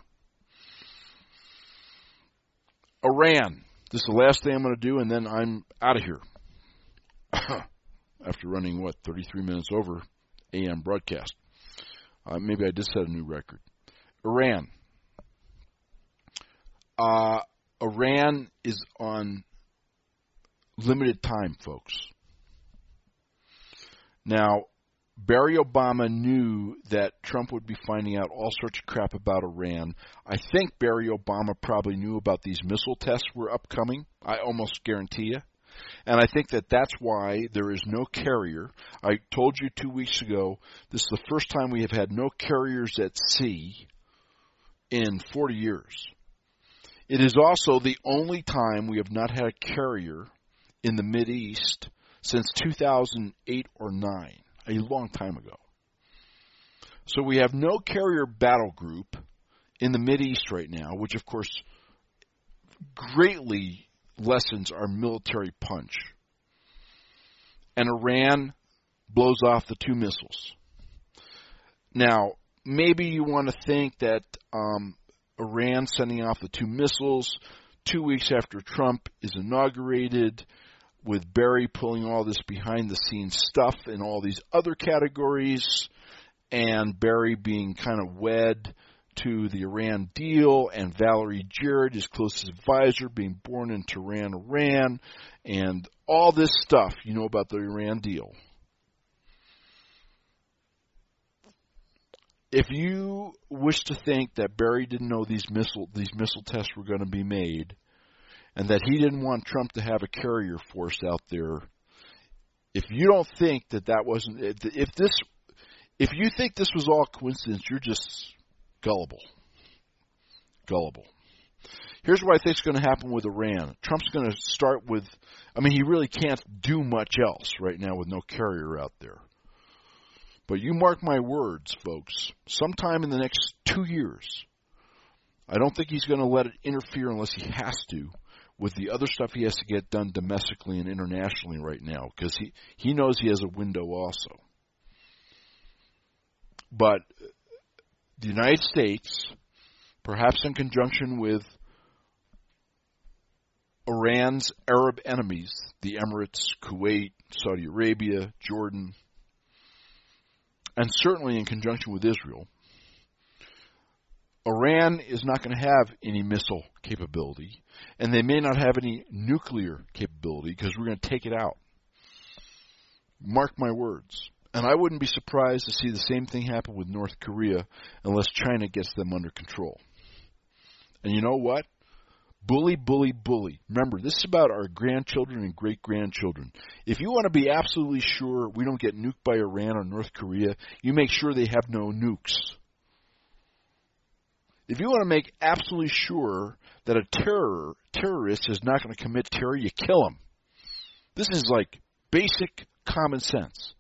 Iran. This is the last thing I'm going to do, and then I'm out of here. After running, what, thirty-three minutes over A M broadcast. Uh, maybe I did set a new record. Iran. Uh, Iran is on limited time, folks. Now, Barry Obama knew that Trump would be finding out all sorts of crap about Iran. I think Barry Obama probably knew about these missile tests were upcoming. I almost guarantee you. And I think that that's why there is no carrier. I told you two weeks ago, this is the first time we have had no carriers at sea in forty years. It is also the only time we have not had a carrier in the Mideast since two thousand eight or nine, a long time ago. So we have no carrier battle group in the Mideast right now, which of course greatly lessens our military punch. And Iran blows off the two missiles. Now, maybe you want to think that um, Iran sending off the two missiles two weeks after Trump is inaugurated, with Barry pulling all this behind-the-scenes stuff in all these other categories, and Barry being kind of wed to the Iran deal, and Valerie Jarrett, his closest advisor, being born in Tehran, Iran, and all this stuff you know about the Iran deal. If you wish to think that Barry didn't know these missile these missile tests were going to be made, and that he didn't want Trump to have a carrier force out there, if you don't think that that wasn't, if this, if you think this was all coincidence, you're just gullible. Gullible. Here's what I think is going to happen with Iran. Trump's going to start with, I mean, he really can't do much else right now with no carrier out there. But you mark my words, folks, sometime in the next two years, I don't think he's going to let it interfere unless he has to with the other stuff he has to get done domestically and internationally right now, because he, he knows he has a window also. But the United States, perhaps in conjunction with Iran's Arab enemies, the Emirates, Kuwait, Saudi Arabia, Jordan, and certainly in conjunction with Israel, Iran is not going to have any missile capability, and they may not have any nuclear capability because we're going to take it out. Mark my words. And I wouldn't be surprised to see the same thing happen with North Korea unless China gets them under control. And you know what? Bully, bully, bully. Remember, this is about our grandchildren and great-grandchildren. If you want to be absolutely sure we don't get nuked by Iran or North Korea, you make sure they have no nukes. If you want to make absolutely sure that a terror terrorist is not going to commit terror, you kill him. This is like basic common sense.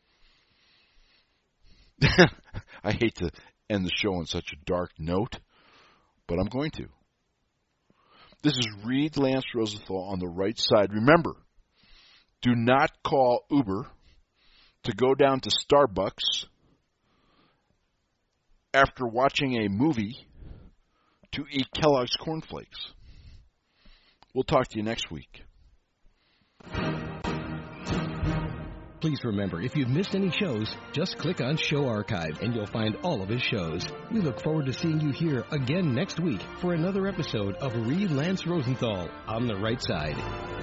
I hate to end the show on such a dark note, but I'm going to. This is Reed Lance Rosenthal on the right side. Remember, do not call Uber to go down to Starbucks after watching a movie to eat Kellogg's cornflakes. We'll talk to you next week. Please remember, if you've missed any shows, just click on Show Archive and you'll find all of his shows. We look forward to seeing you here again next week for another episode of Reed Lance Rosenthal on the Right Side.